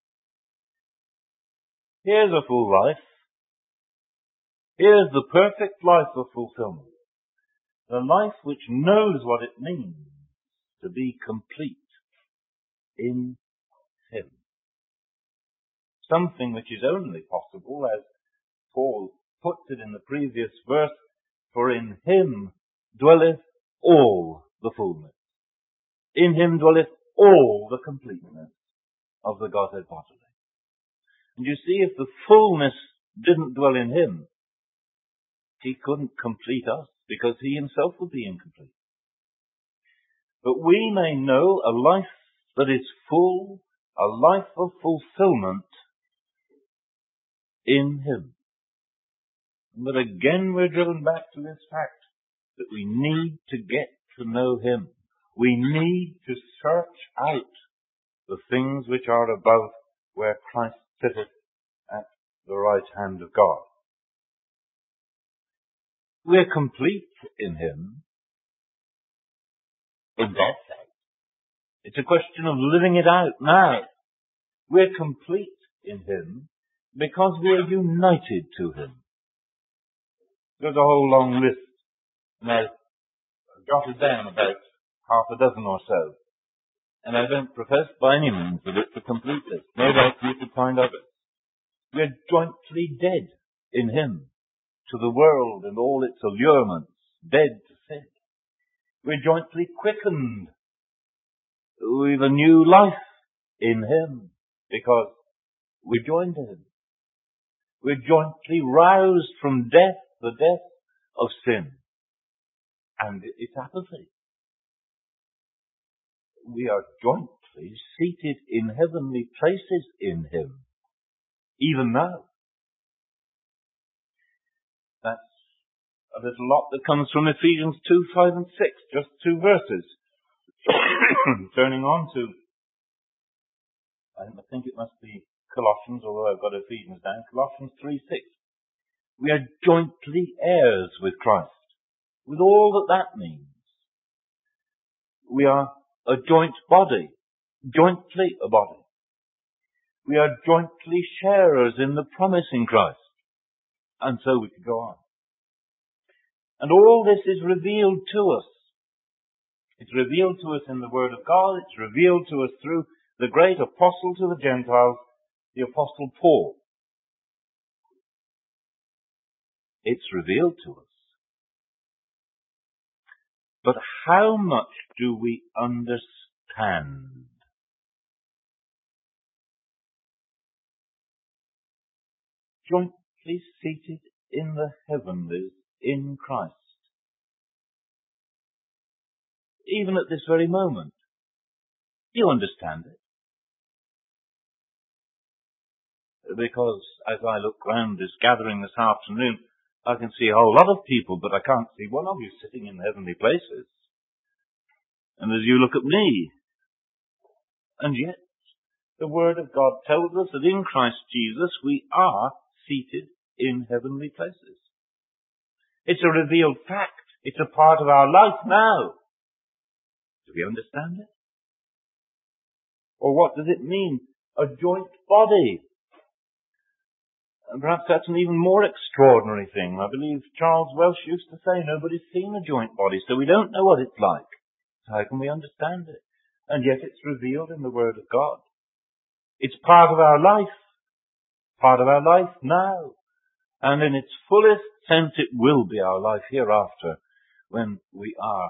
S7: Here's a full life. Here's the perfect life of fulfillment. The life which knows what it means to be complete in Him. Something which is only possible, as Paul puts it in the previous verse, for in Him dwelleth all the fullness. In Him dwelleth all the completeness of the Godhead bodily. And you see, if the fullness didn't dwell in Him, He couldn't complete us, because He Himself would be incomplete. But we may know a life that is full, a life of fulfillment in Him. But again we're driven back to this fact that we need to get to know Him. We need to search out the things which are above, where Christ sitteth at the right hand of God. We're complete in Him in God's sight. It's a question of living it out now. We're complete in Him because we're united to Him. There's a whole long list, and I've jotted down about half a dozen or so. And I don't profess by any means that it's a complete list. No doubt you could find others. We're jointly dead in Him to the world and all its allurements, dead to sin. We're jointly quickened with a new life in Him because we're joined to Him. We're jointly roused from death, the death of sin and its apathy. We are jointly seated in heavenly places in Him, even now. That's a little lot that comes from Ephesians 2, 5 and 6, just 2 verses. Turning on to, I think it must be Colossians, although I've got Ephesians down, Colossians 3, 6. We are jointly heirs with Christ, with all that means. We are a joint body, jointly a body. We are jointly sharers in the promise in Christ. And so we could go on. And all this is revealed to us. It's revealed to us in the Word of God. It's revealed to us through the great apostle to the Gentiles, the Apostle Paul. It's revealed to us. But how much do we understand? Jointly seated in the heavenlies in Christ. Even at this very moment. Do you understand it? Because as I look round this gathering this afternoon, I can see a whole lot of people, but I can't see one of you sitting in heavenly places. And as you look at me, and yet the Word of God tells us that in Christ Jesus we are seated in heavenly places. It's a revealed fact. It's a part of our life now. Do we understand it? Or what does it mean? A joint body. And perhaps that's an even more extraordinary thing. I believe Charles Welsh used to say nobody's seen a joint body, so we don't know what it's like. So how can we understand it? And yet it's revealed in the Word of God. It's part of our life. Part of our life now. And in its fullest sense it will be our life hereafter when we are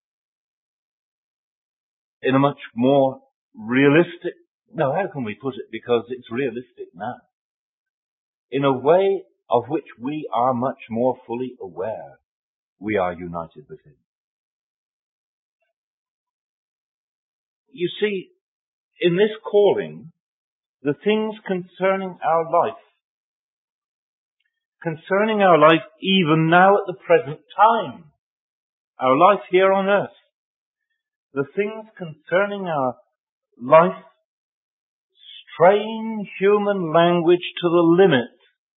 S7: in a much more realistic, no, how can we put it? Because it's realistic now. In a way of which we are much more fully aware we are united with Him. You see, in this calling, the things concerning our life even now at the present time, our life here on earth, the things concerning our life strain human language to the limit.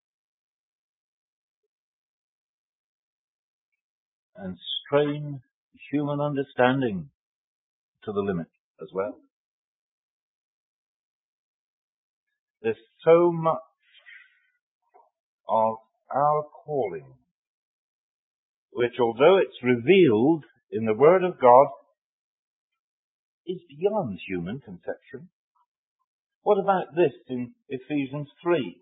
S7: And strain human understanding to the limit as well. There's so much of our calling, which although it's revealed in the Word of God, is beyond human conception. What about this in Ephesians 3?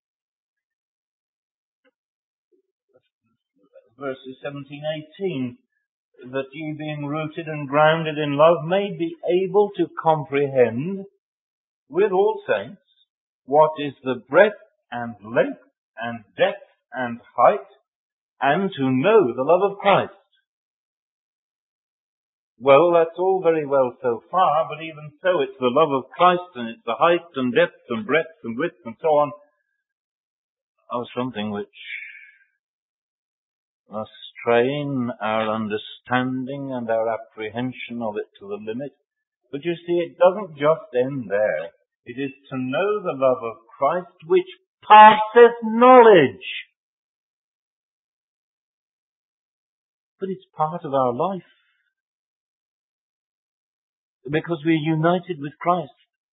S7: Verses 17-18, that ye being rooted and grounded in love may be able to comprehend with all saints what is the breadth and length and depth and height, and to know the love of Christ. Well, that's all very well so far, but even so, it's the love of Christ, and it's the height and depth and breadth and width and so on, of something which must strain our understanding and our apprehension of it to the limit. But you see, it doesn't just end there. It is to know the love of Christ which passeth knowledge. But it's part of our life. Because we're united with Christ.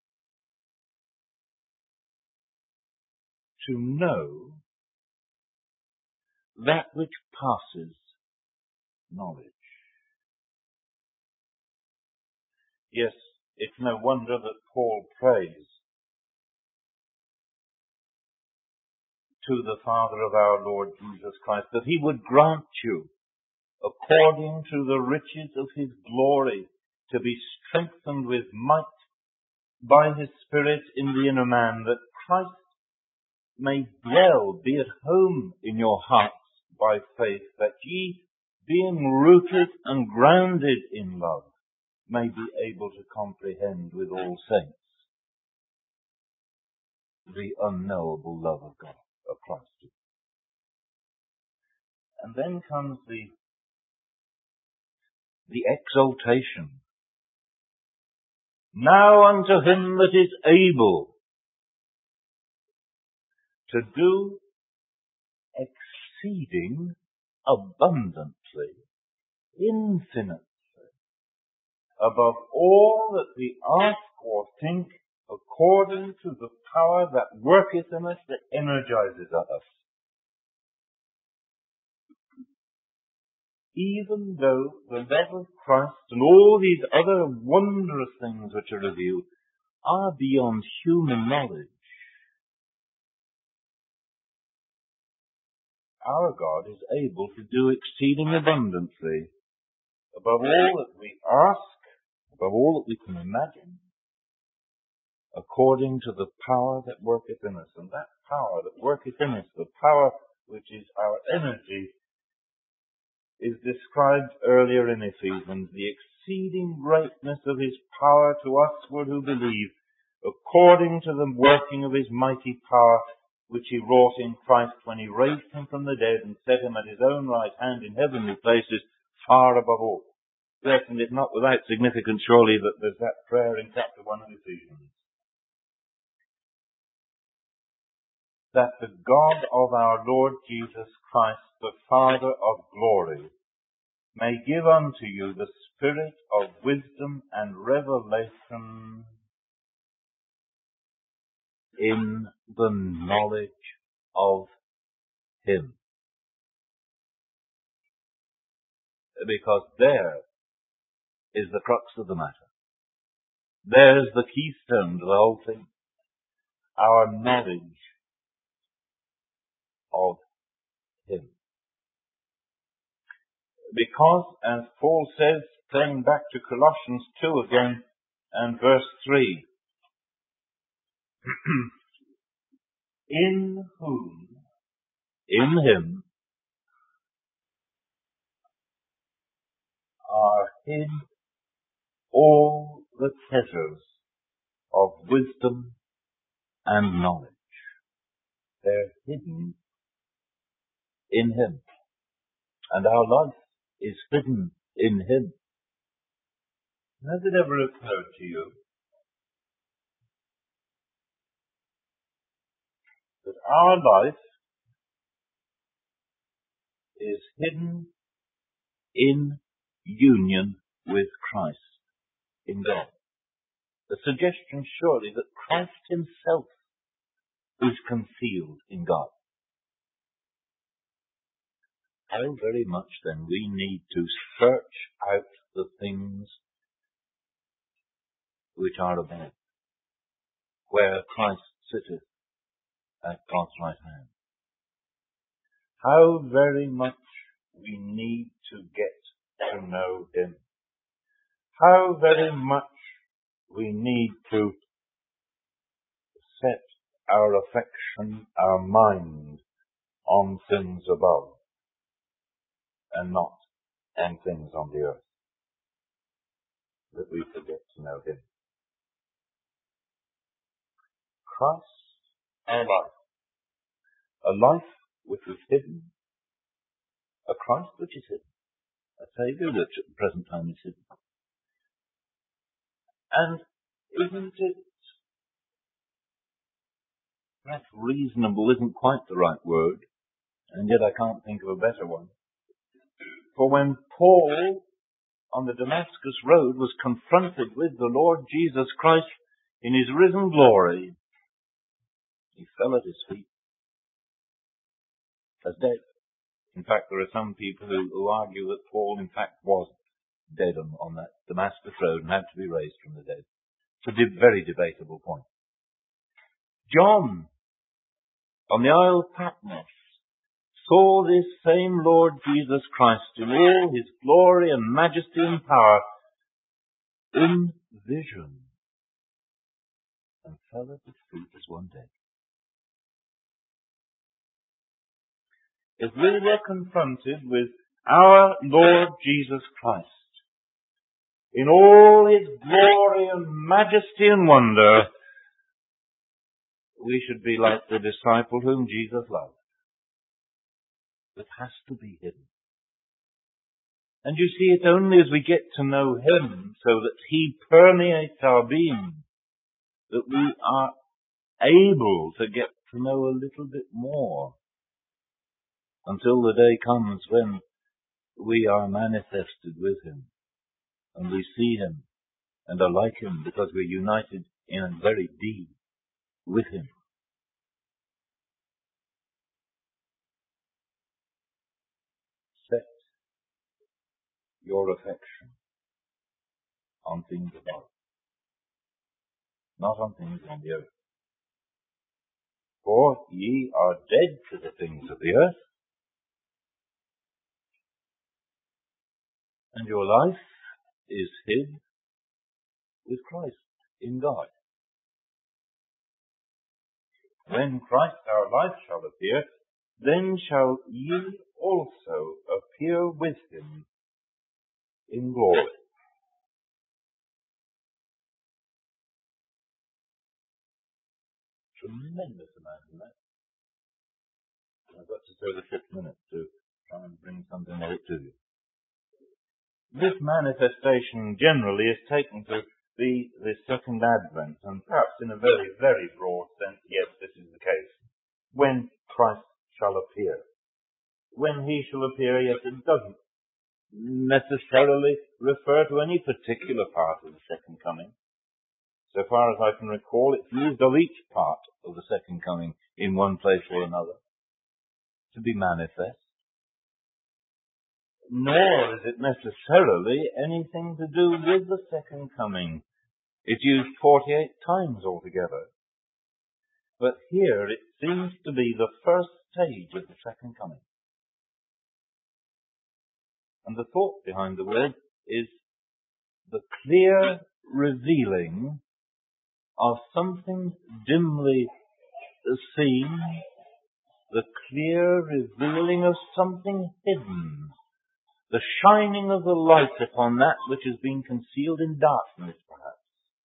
S7: To know that which passes knowledge. Yes, it's no wonder that Paul prays to the Father of our Lord Jesus Christ that He would grant you, according to the riches of His glory, to be strengthened with might by His Spirit in the inner man, that Christ may dwell, be at home in your hearts by faith, that ye, being rooted and grounded in love, may be able to comprehend with all saints the unknowable love of God, of Christ. And then comes the exaltation. Now unto him that is able to do exceeding abundantly, infinitely, above all that we ask or think, according to the power that worketh in us, that energizes us. Even though the love of Christ and all these other wondrous things which are revealed are beyond human knowledge, our God is able to do exceeding abundantly above all that we ask, above all that we can imagine, according to the power that worketh in us. And that power that worketh in us, the power which is our energy, is described earlier in Ephesians, the exceeding greatness of his power to usward who believe, according to the working of his mighty power, which he wrought in Christ when he raised him from the dead and set him at his own right hand in heavenly places, far above all. Yes, and it's not without significance, surely, that there's that prayer in chapter 1 of Ephesians. That the God of our Lord Jesus Christ, the Father of glory, may give unto you the spirit of wisdom and revelation in the knowledge of him. Because there is the crux of the matter. There's the keystone to the whole thing. Our knowledge of him. Because, as Paul says, turning back to Colossians 2 again, and verse 3, in whom, in him, are hid all the treasures of wisdom and knowledge. They're hidden in him. And our life is hidden in him. Has it ever occurred to you that our life is hidden in union with Christ, in God? The suggestion surely that Christ himself is concealed in God. How very much then we need to search out the things which are above, where Christ sitteth at God's right hand. How very much we need to get to know him. How very much we need to set our affection, our mind on things above and not on things on the earth, that we forget to know him. Christ, our life. A life which is hidden. A Christ which is hidden. A Saviour which at the present time is hidden. And isn't it, perhaps reasonable isn't quite the right word, and yet I can't think of a better one. For when Paul on the Damascus road was confronted with the Lord Jesus Christ in his risen glory, he fell at his feet as dead. In fact, there are some people who argue that Paul in fact was dead on that Damascus road and had to be raised from the dead. It's a very debatable point. John, on the Isle of Patmos, saw this same Lord Jesus Christ in all his glory and majesty and power in vision, and fell at his feet as one dead. If we were confronted with our Lord Jesus Christ in all his glory and majesty and wonder, we should be like the disciple whom Jesus loved. that has to be hidden. And you see, it's only as we get to know him so that he permeates our being that we are able to get to know a little bit more until the day comes when we are manifested with him and we see him and are like him because we're united in a very deed with him. Set your affection on things above, not on things on the earth. For ye are dead to the things of the earth, and your life is hid with Christ in God. When Christ our life shall appear, then shall ye also appear with him in glory. Tremendous amount of that. I've got to throw the 5th minute to try and bring something of it to you. This manifestation generally is taken to be the second advent, and perhaps in a very, very broad sense, yes, this is the case. When Christ shall appear. When he shall appear, yes, it doesn't necessarily refer to any particular part of the second coming. So far as I can recall, it's used of each part of the second coming in one place or another to be manifest. Nor is it necessarily anything to do with the second coming. It's used 48 times altogether. But here it seems to be the first stage of the second coming. And the thought behind the word is the clear revealing of something dimly seen, the clear revealing of something hidden, the shining of the light upon that which has been concealed in darkness, perhaps.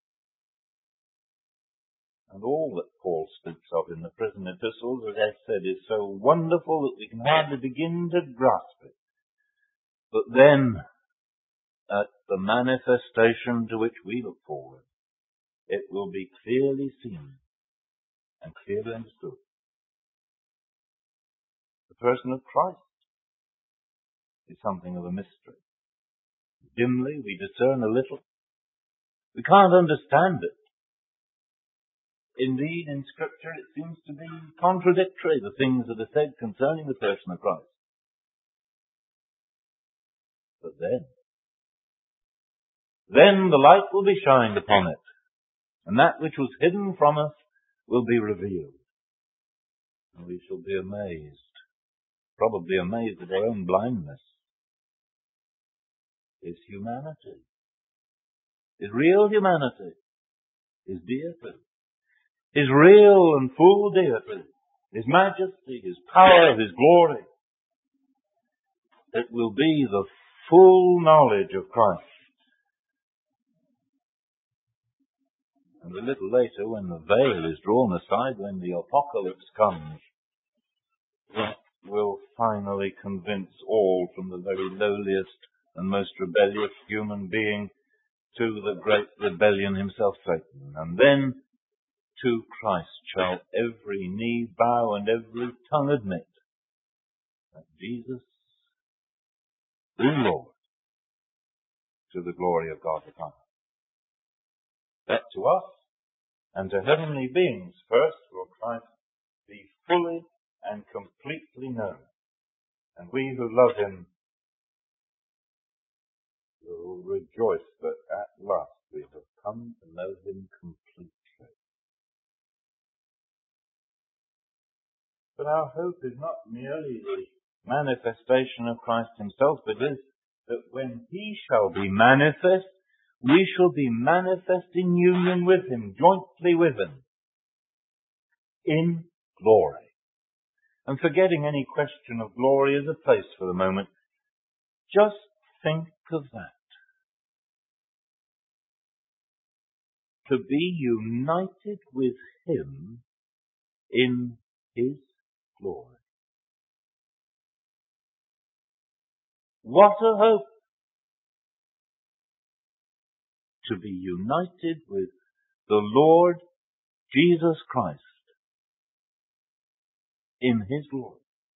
S7: And all that Paul speaks of in the prison epistles, as I said, is so wonderful that we can hardly begin to grasp it. But then, at the manifestation to which we look forward, it will be clearly seen and clearly understood. The person of Christ is something of a mystery. Dimly we discern a little. We can't understand it. Indeed, in Scripture it seems to be contradictory, the things that are said concerning the person of Christ. But then the light will be shined upon it, and that which was hidden from us will be revealed. And we shall be amazed, probably amazed at our own blindness. His humanity, his real humanity, his deity, his real and full deity, his majesty, his power, his glory. It will be the full knowledge of Christ. And a little later, when the veil is drawn aside, when the apocalypse comes, that will finally convince all, from the very lowliest and most rebellious human being to the great rebellion himself, Satan. And then to Christ shall every knee bow and every tongue admit that Jesus is Lord, to the glory of God the Father. That to us and to heavenly beings first will Christ be fully and completely known. And we who love him will rejoice that at last we have come to know him completely. But our hope is not merely the manifestation of Christ himself, but is that when he shall be manifest, we shall be manifest in union with him, jointly with him, in glory. And forgetting any question of glory as a place for the moment, just think of that. To be united with him in his glory. What a hope! To be united with the Lord Jesus Christ in His glory.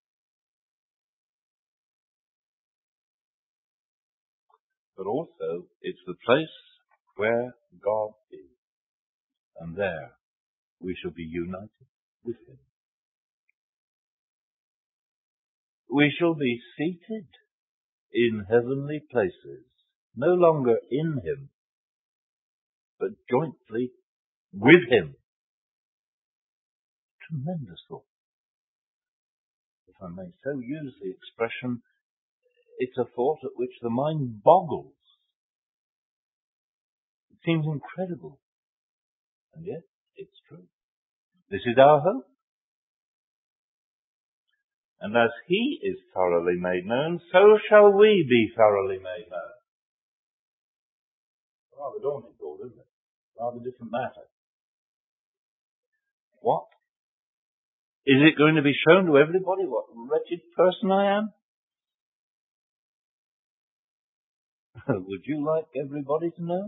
S7: But also, it's the place where God is. And there we shall be united with Him. We shall be seated in heavenly places, no longer in Him, but jointly with Him. Tremendous thought. If I may so use the expression, it's a thought at which the mind boggles. It seems incredible. And yet, it's true. This is our hope. And as He is thoroughly made known, so shall we be thoroughly made known. Rather daunting thought, isn't it? Rather different matter. What? Is it going to be shown to everybody what a wretched person I am? Would you like everybody to know?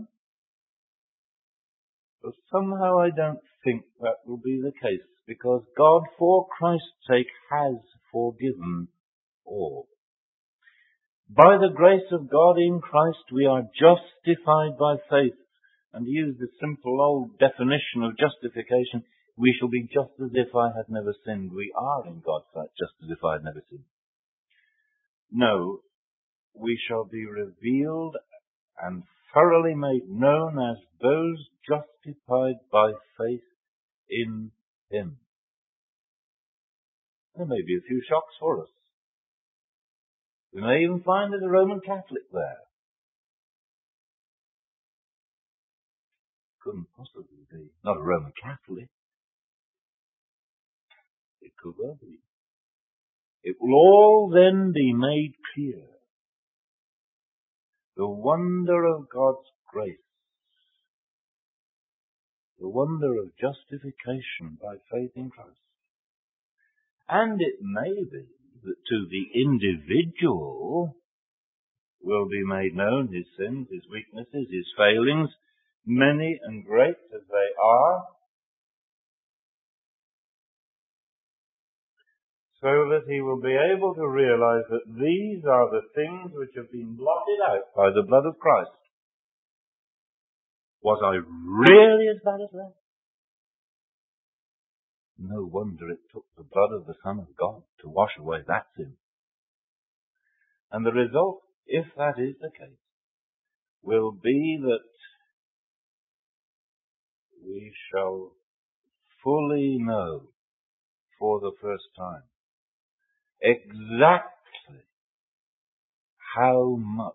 S7: But somehow I don't think that will be the case, because God, for Christ's sake, has forgiven all. By the grace of God in Christ, we are justified by faith. And to use the simple old definition of justification, we shall be just as if I had never sinned. We are in God's sight just as if I had never sinned. No, we shall be revealed and thoroughly made known as those justified by faith in Him. There may be a few shocks for us. We may even find there's a Roman Catholic there. Couldn't possibly be. Not a Roman Catholic. It could well be. It will all then be made clear. The wonder of God's grace. The wonder of justification by faith in Christ. And it may be that to the individual will be made known his sins, his weaknesses, his failings, many and great as they are, so that he will be able to realize that these are the things which have been blotted out by the blood of Christ. Was I really as bad as that? No wonder it took the blood of the Son of God to wash away that sin. And the result, if that is the case, will be that we shall fully know for the first time exactly how much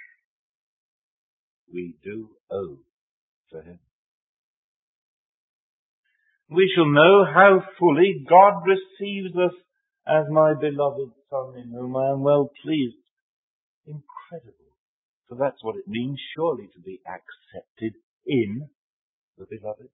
S7: we do owe to Him. We shall know how fully God receives us as my beloved Son in whom I am well pleased. Incredible. So that's what it means, surely, to be accepted in the beloved.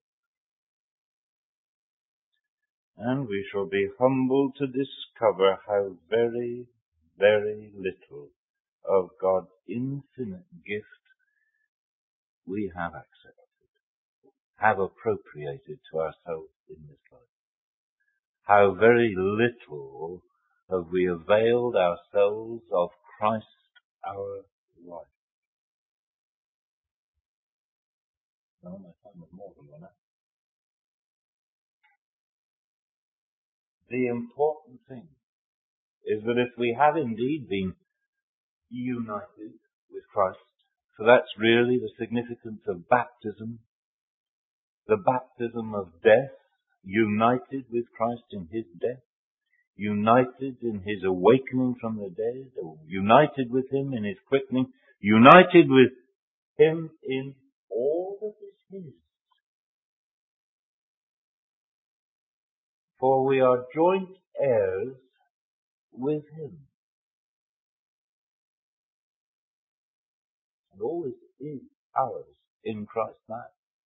S7: And we shall be humbled to discover how very, very little of God's infinite gift we have accepted, have appropriated to ourselves in this life. How very little have we availed ourselves of Christ our life. No, my time is more than one. The important thing is that if we have indeed been united with Christ, for that's really the significance of baptism, the baptism of death, united with Christ in His death, united in His awakening from the dead, or united with Him in His quickening, united with Him in all that is His. For we are joint heirs with Him. And all this is ours in Christ now.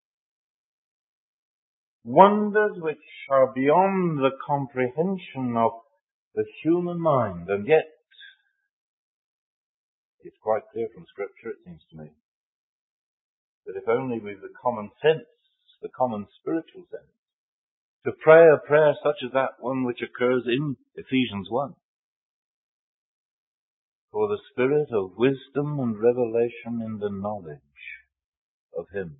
S7: Wonders which are beyond the comprehension of the human mind, and yet It's quite clear from Scripture, it seems to me, that if only with the common sense, the common spiritual sense, to pray a prayer such as that one which occurs in Ephesians 1, for the spirit of wisdom and revelation in the knowledge of Him.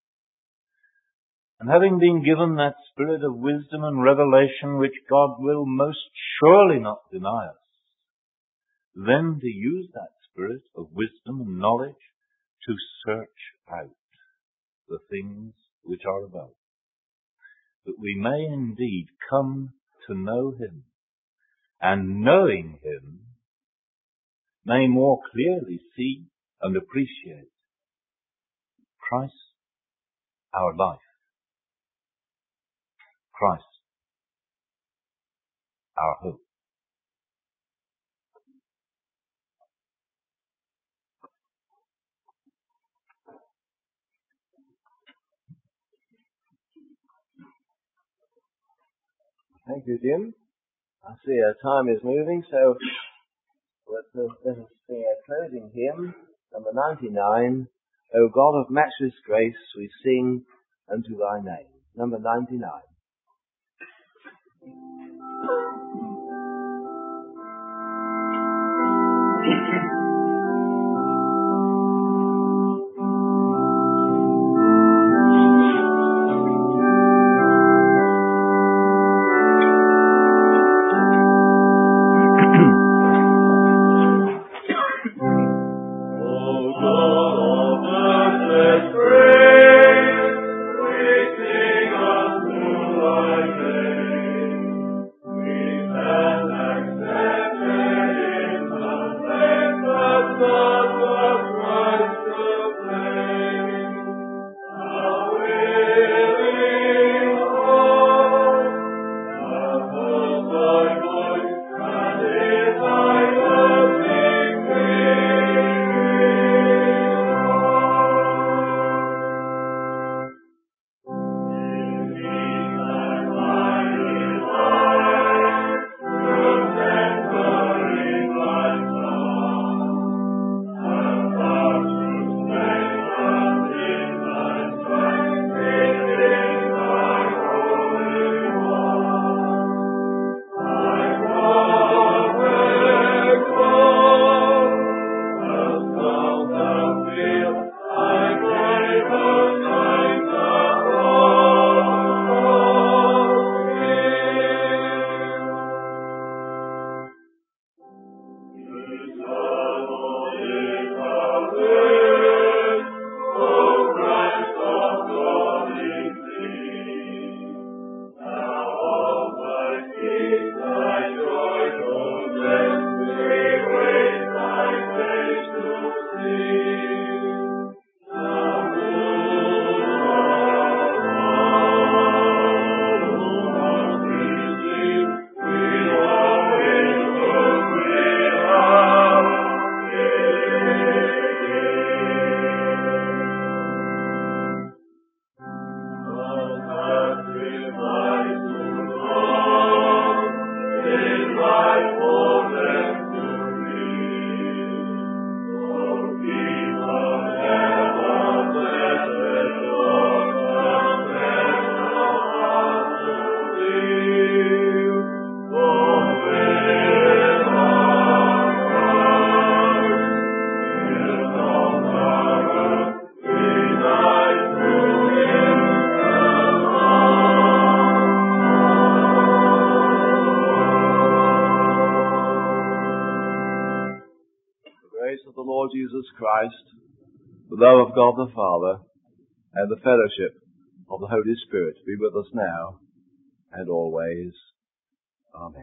S7: And having been given that spirit of wisdom and revelation which God will most surely not deny us, then to use that spirit of wisdom and knowledge to search out the things which are above, that we may indeed come to know Him, and knowing Him, may more clearly see and appreciate Christ, our life, Christ, our hope.
S1: Thank you, Jim. I see our time is moving, so let us sing our closing hymn, number 99, O God of matchless grace, we sing unto thy name. Number 99. Christ, the love of God the Father, and the fellowship of the Holy Spirit be with us now and always. Amen.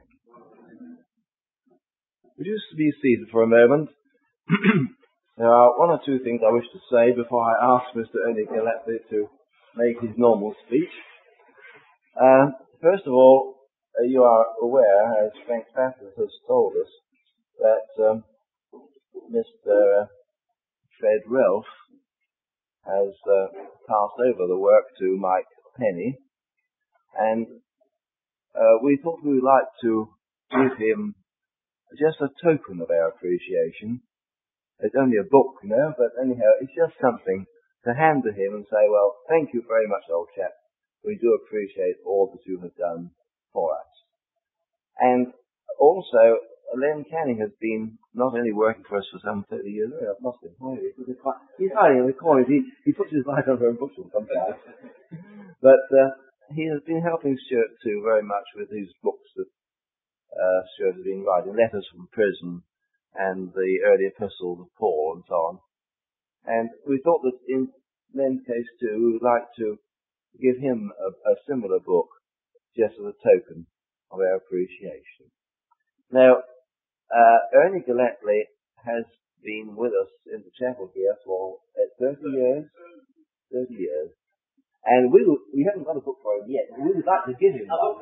S1: Would you be seated for a moment? There are one or two things I wish to say before I ask Mr. Ernie Gillespie to make his normal speech. First of all, you are aware, as Frank Spafford has told us, that Mr. Fred Relf has passed over the work to Mike Penny, and we thought we would like to give him just a token of our appreciation It's only a book, but anyhow, it's just something to hand to him and say, well, thank you very much, old chap. We do appreciate all that you have done for us. And also, Len Canning has been not only working for us for some 30 years, I've lost him. He's hiding in the corner. He puts his light over a bushel sometimes. But he has been helping Stuart too very much with these books that Stuart has been writing, Letters from Prison and the early epistles of Paul and so on. And we thought that in Len's case too, we would like to give him a similar book just as a token of our appreciation. Now, Ernie Gallatley has been with us in the chapel here for 30 years. 30 years. And we haven't got a book for him yet. We would like to give him one.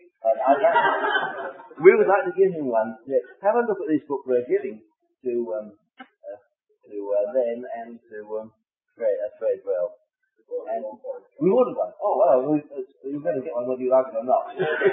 S1: We would like to give him one. Have a look at this book we're giving to Len and to Fred Well. And we ordered one. Oh, well, we better get one whether you like it or not.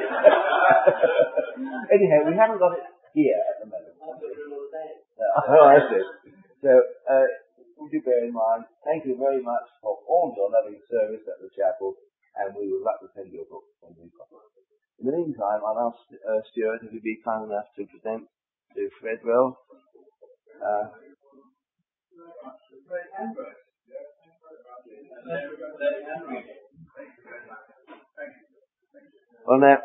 S1: Anyhow, we haven't got it here at the moment. That's it. So, would you bear in mind, thank you very much for all your loving service at the chapel, and we would like to send you a book when we've got it. In the meantime, I'll ask Stuart if he'd be kind enough to present to Fredwell. Well, now,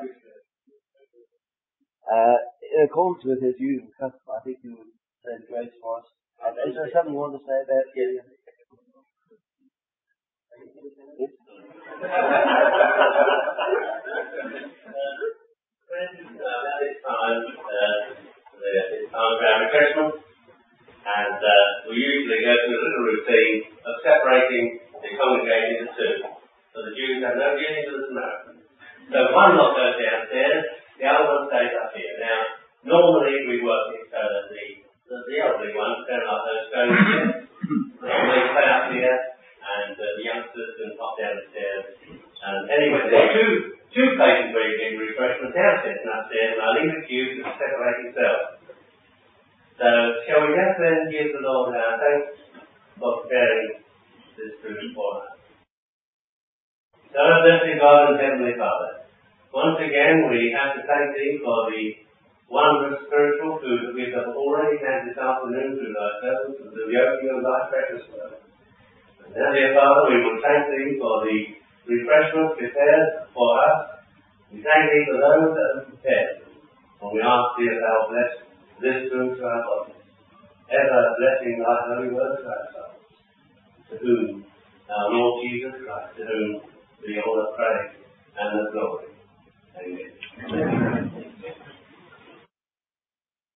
S1: in accordance with his usual custom, I think you would say the grace for us. Is there something you want to say about it?
S3: At this time, it's time for our refreshment, and we usually go through a little routine of separating the congregation into two. So the Jews have no dealings with the Samaritans. So one lot goes downstairs, the other one stays up here. Now, normally we work it so that the elderly ones, they're like those stones here, they stay up here, and the youngsters can pop down the stairs. And anyway, there are two places where you get refreshment, downstairs and upstairs, and I leave it to you to separate yourself. So, shall we just then give the Lord our thanks for preparing this food for us? So, blessed God and Heavenly Father, once again we have to thank Thee for the wondrous spiritual food that we have already had this afternoon through Thy servants and through the opening of Thy precious word. And now, dear Father, we will thank Thee for the refreshment prepared for us. We thank Thee for those that have prepared them. And we ask Thee that Thou bless this food to our bodies, ever blessing Thy holy word to our souls. To whom, our Lord Jesus Christ, to whom we all praise.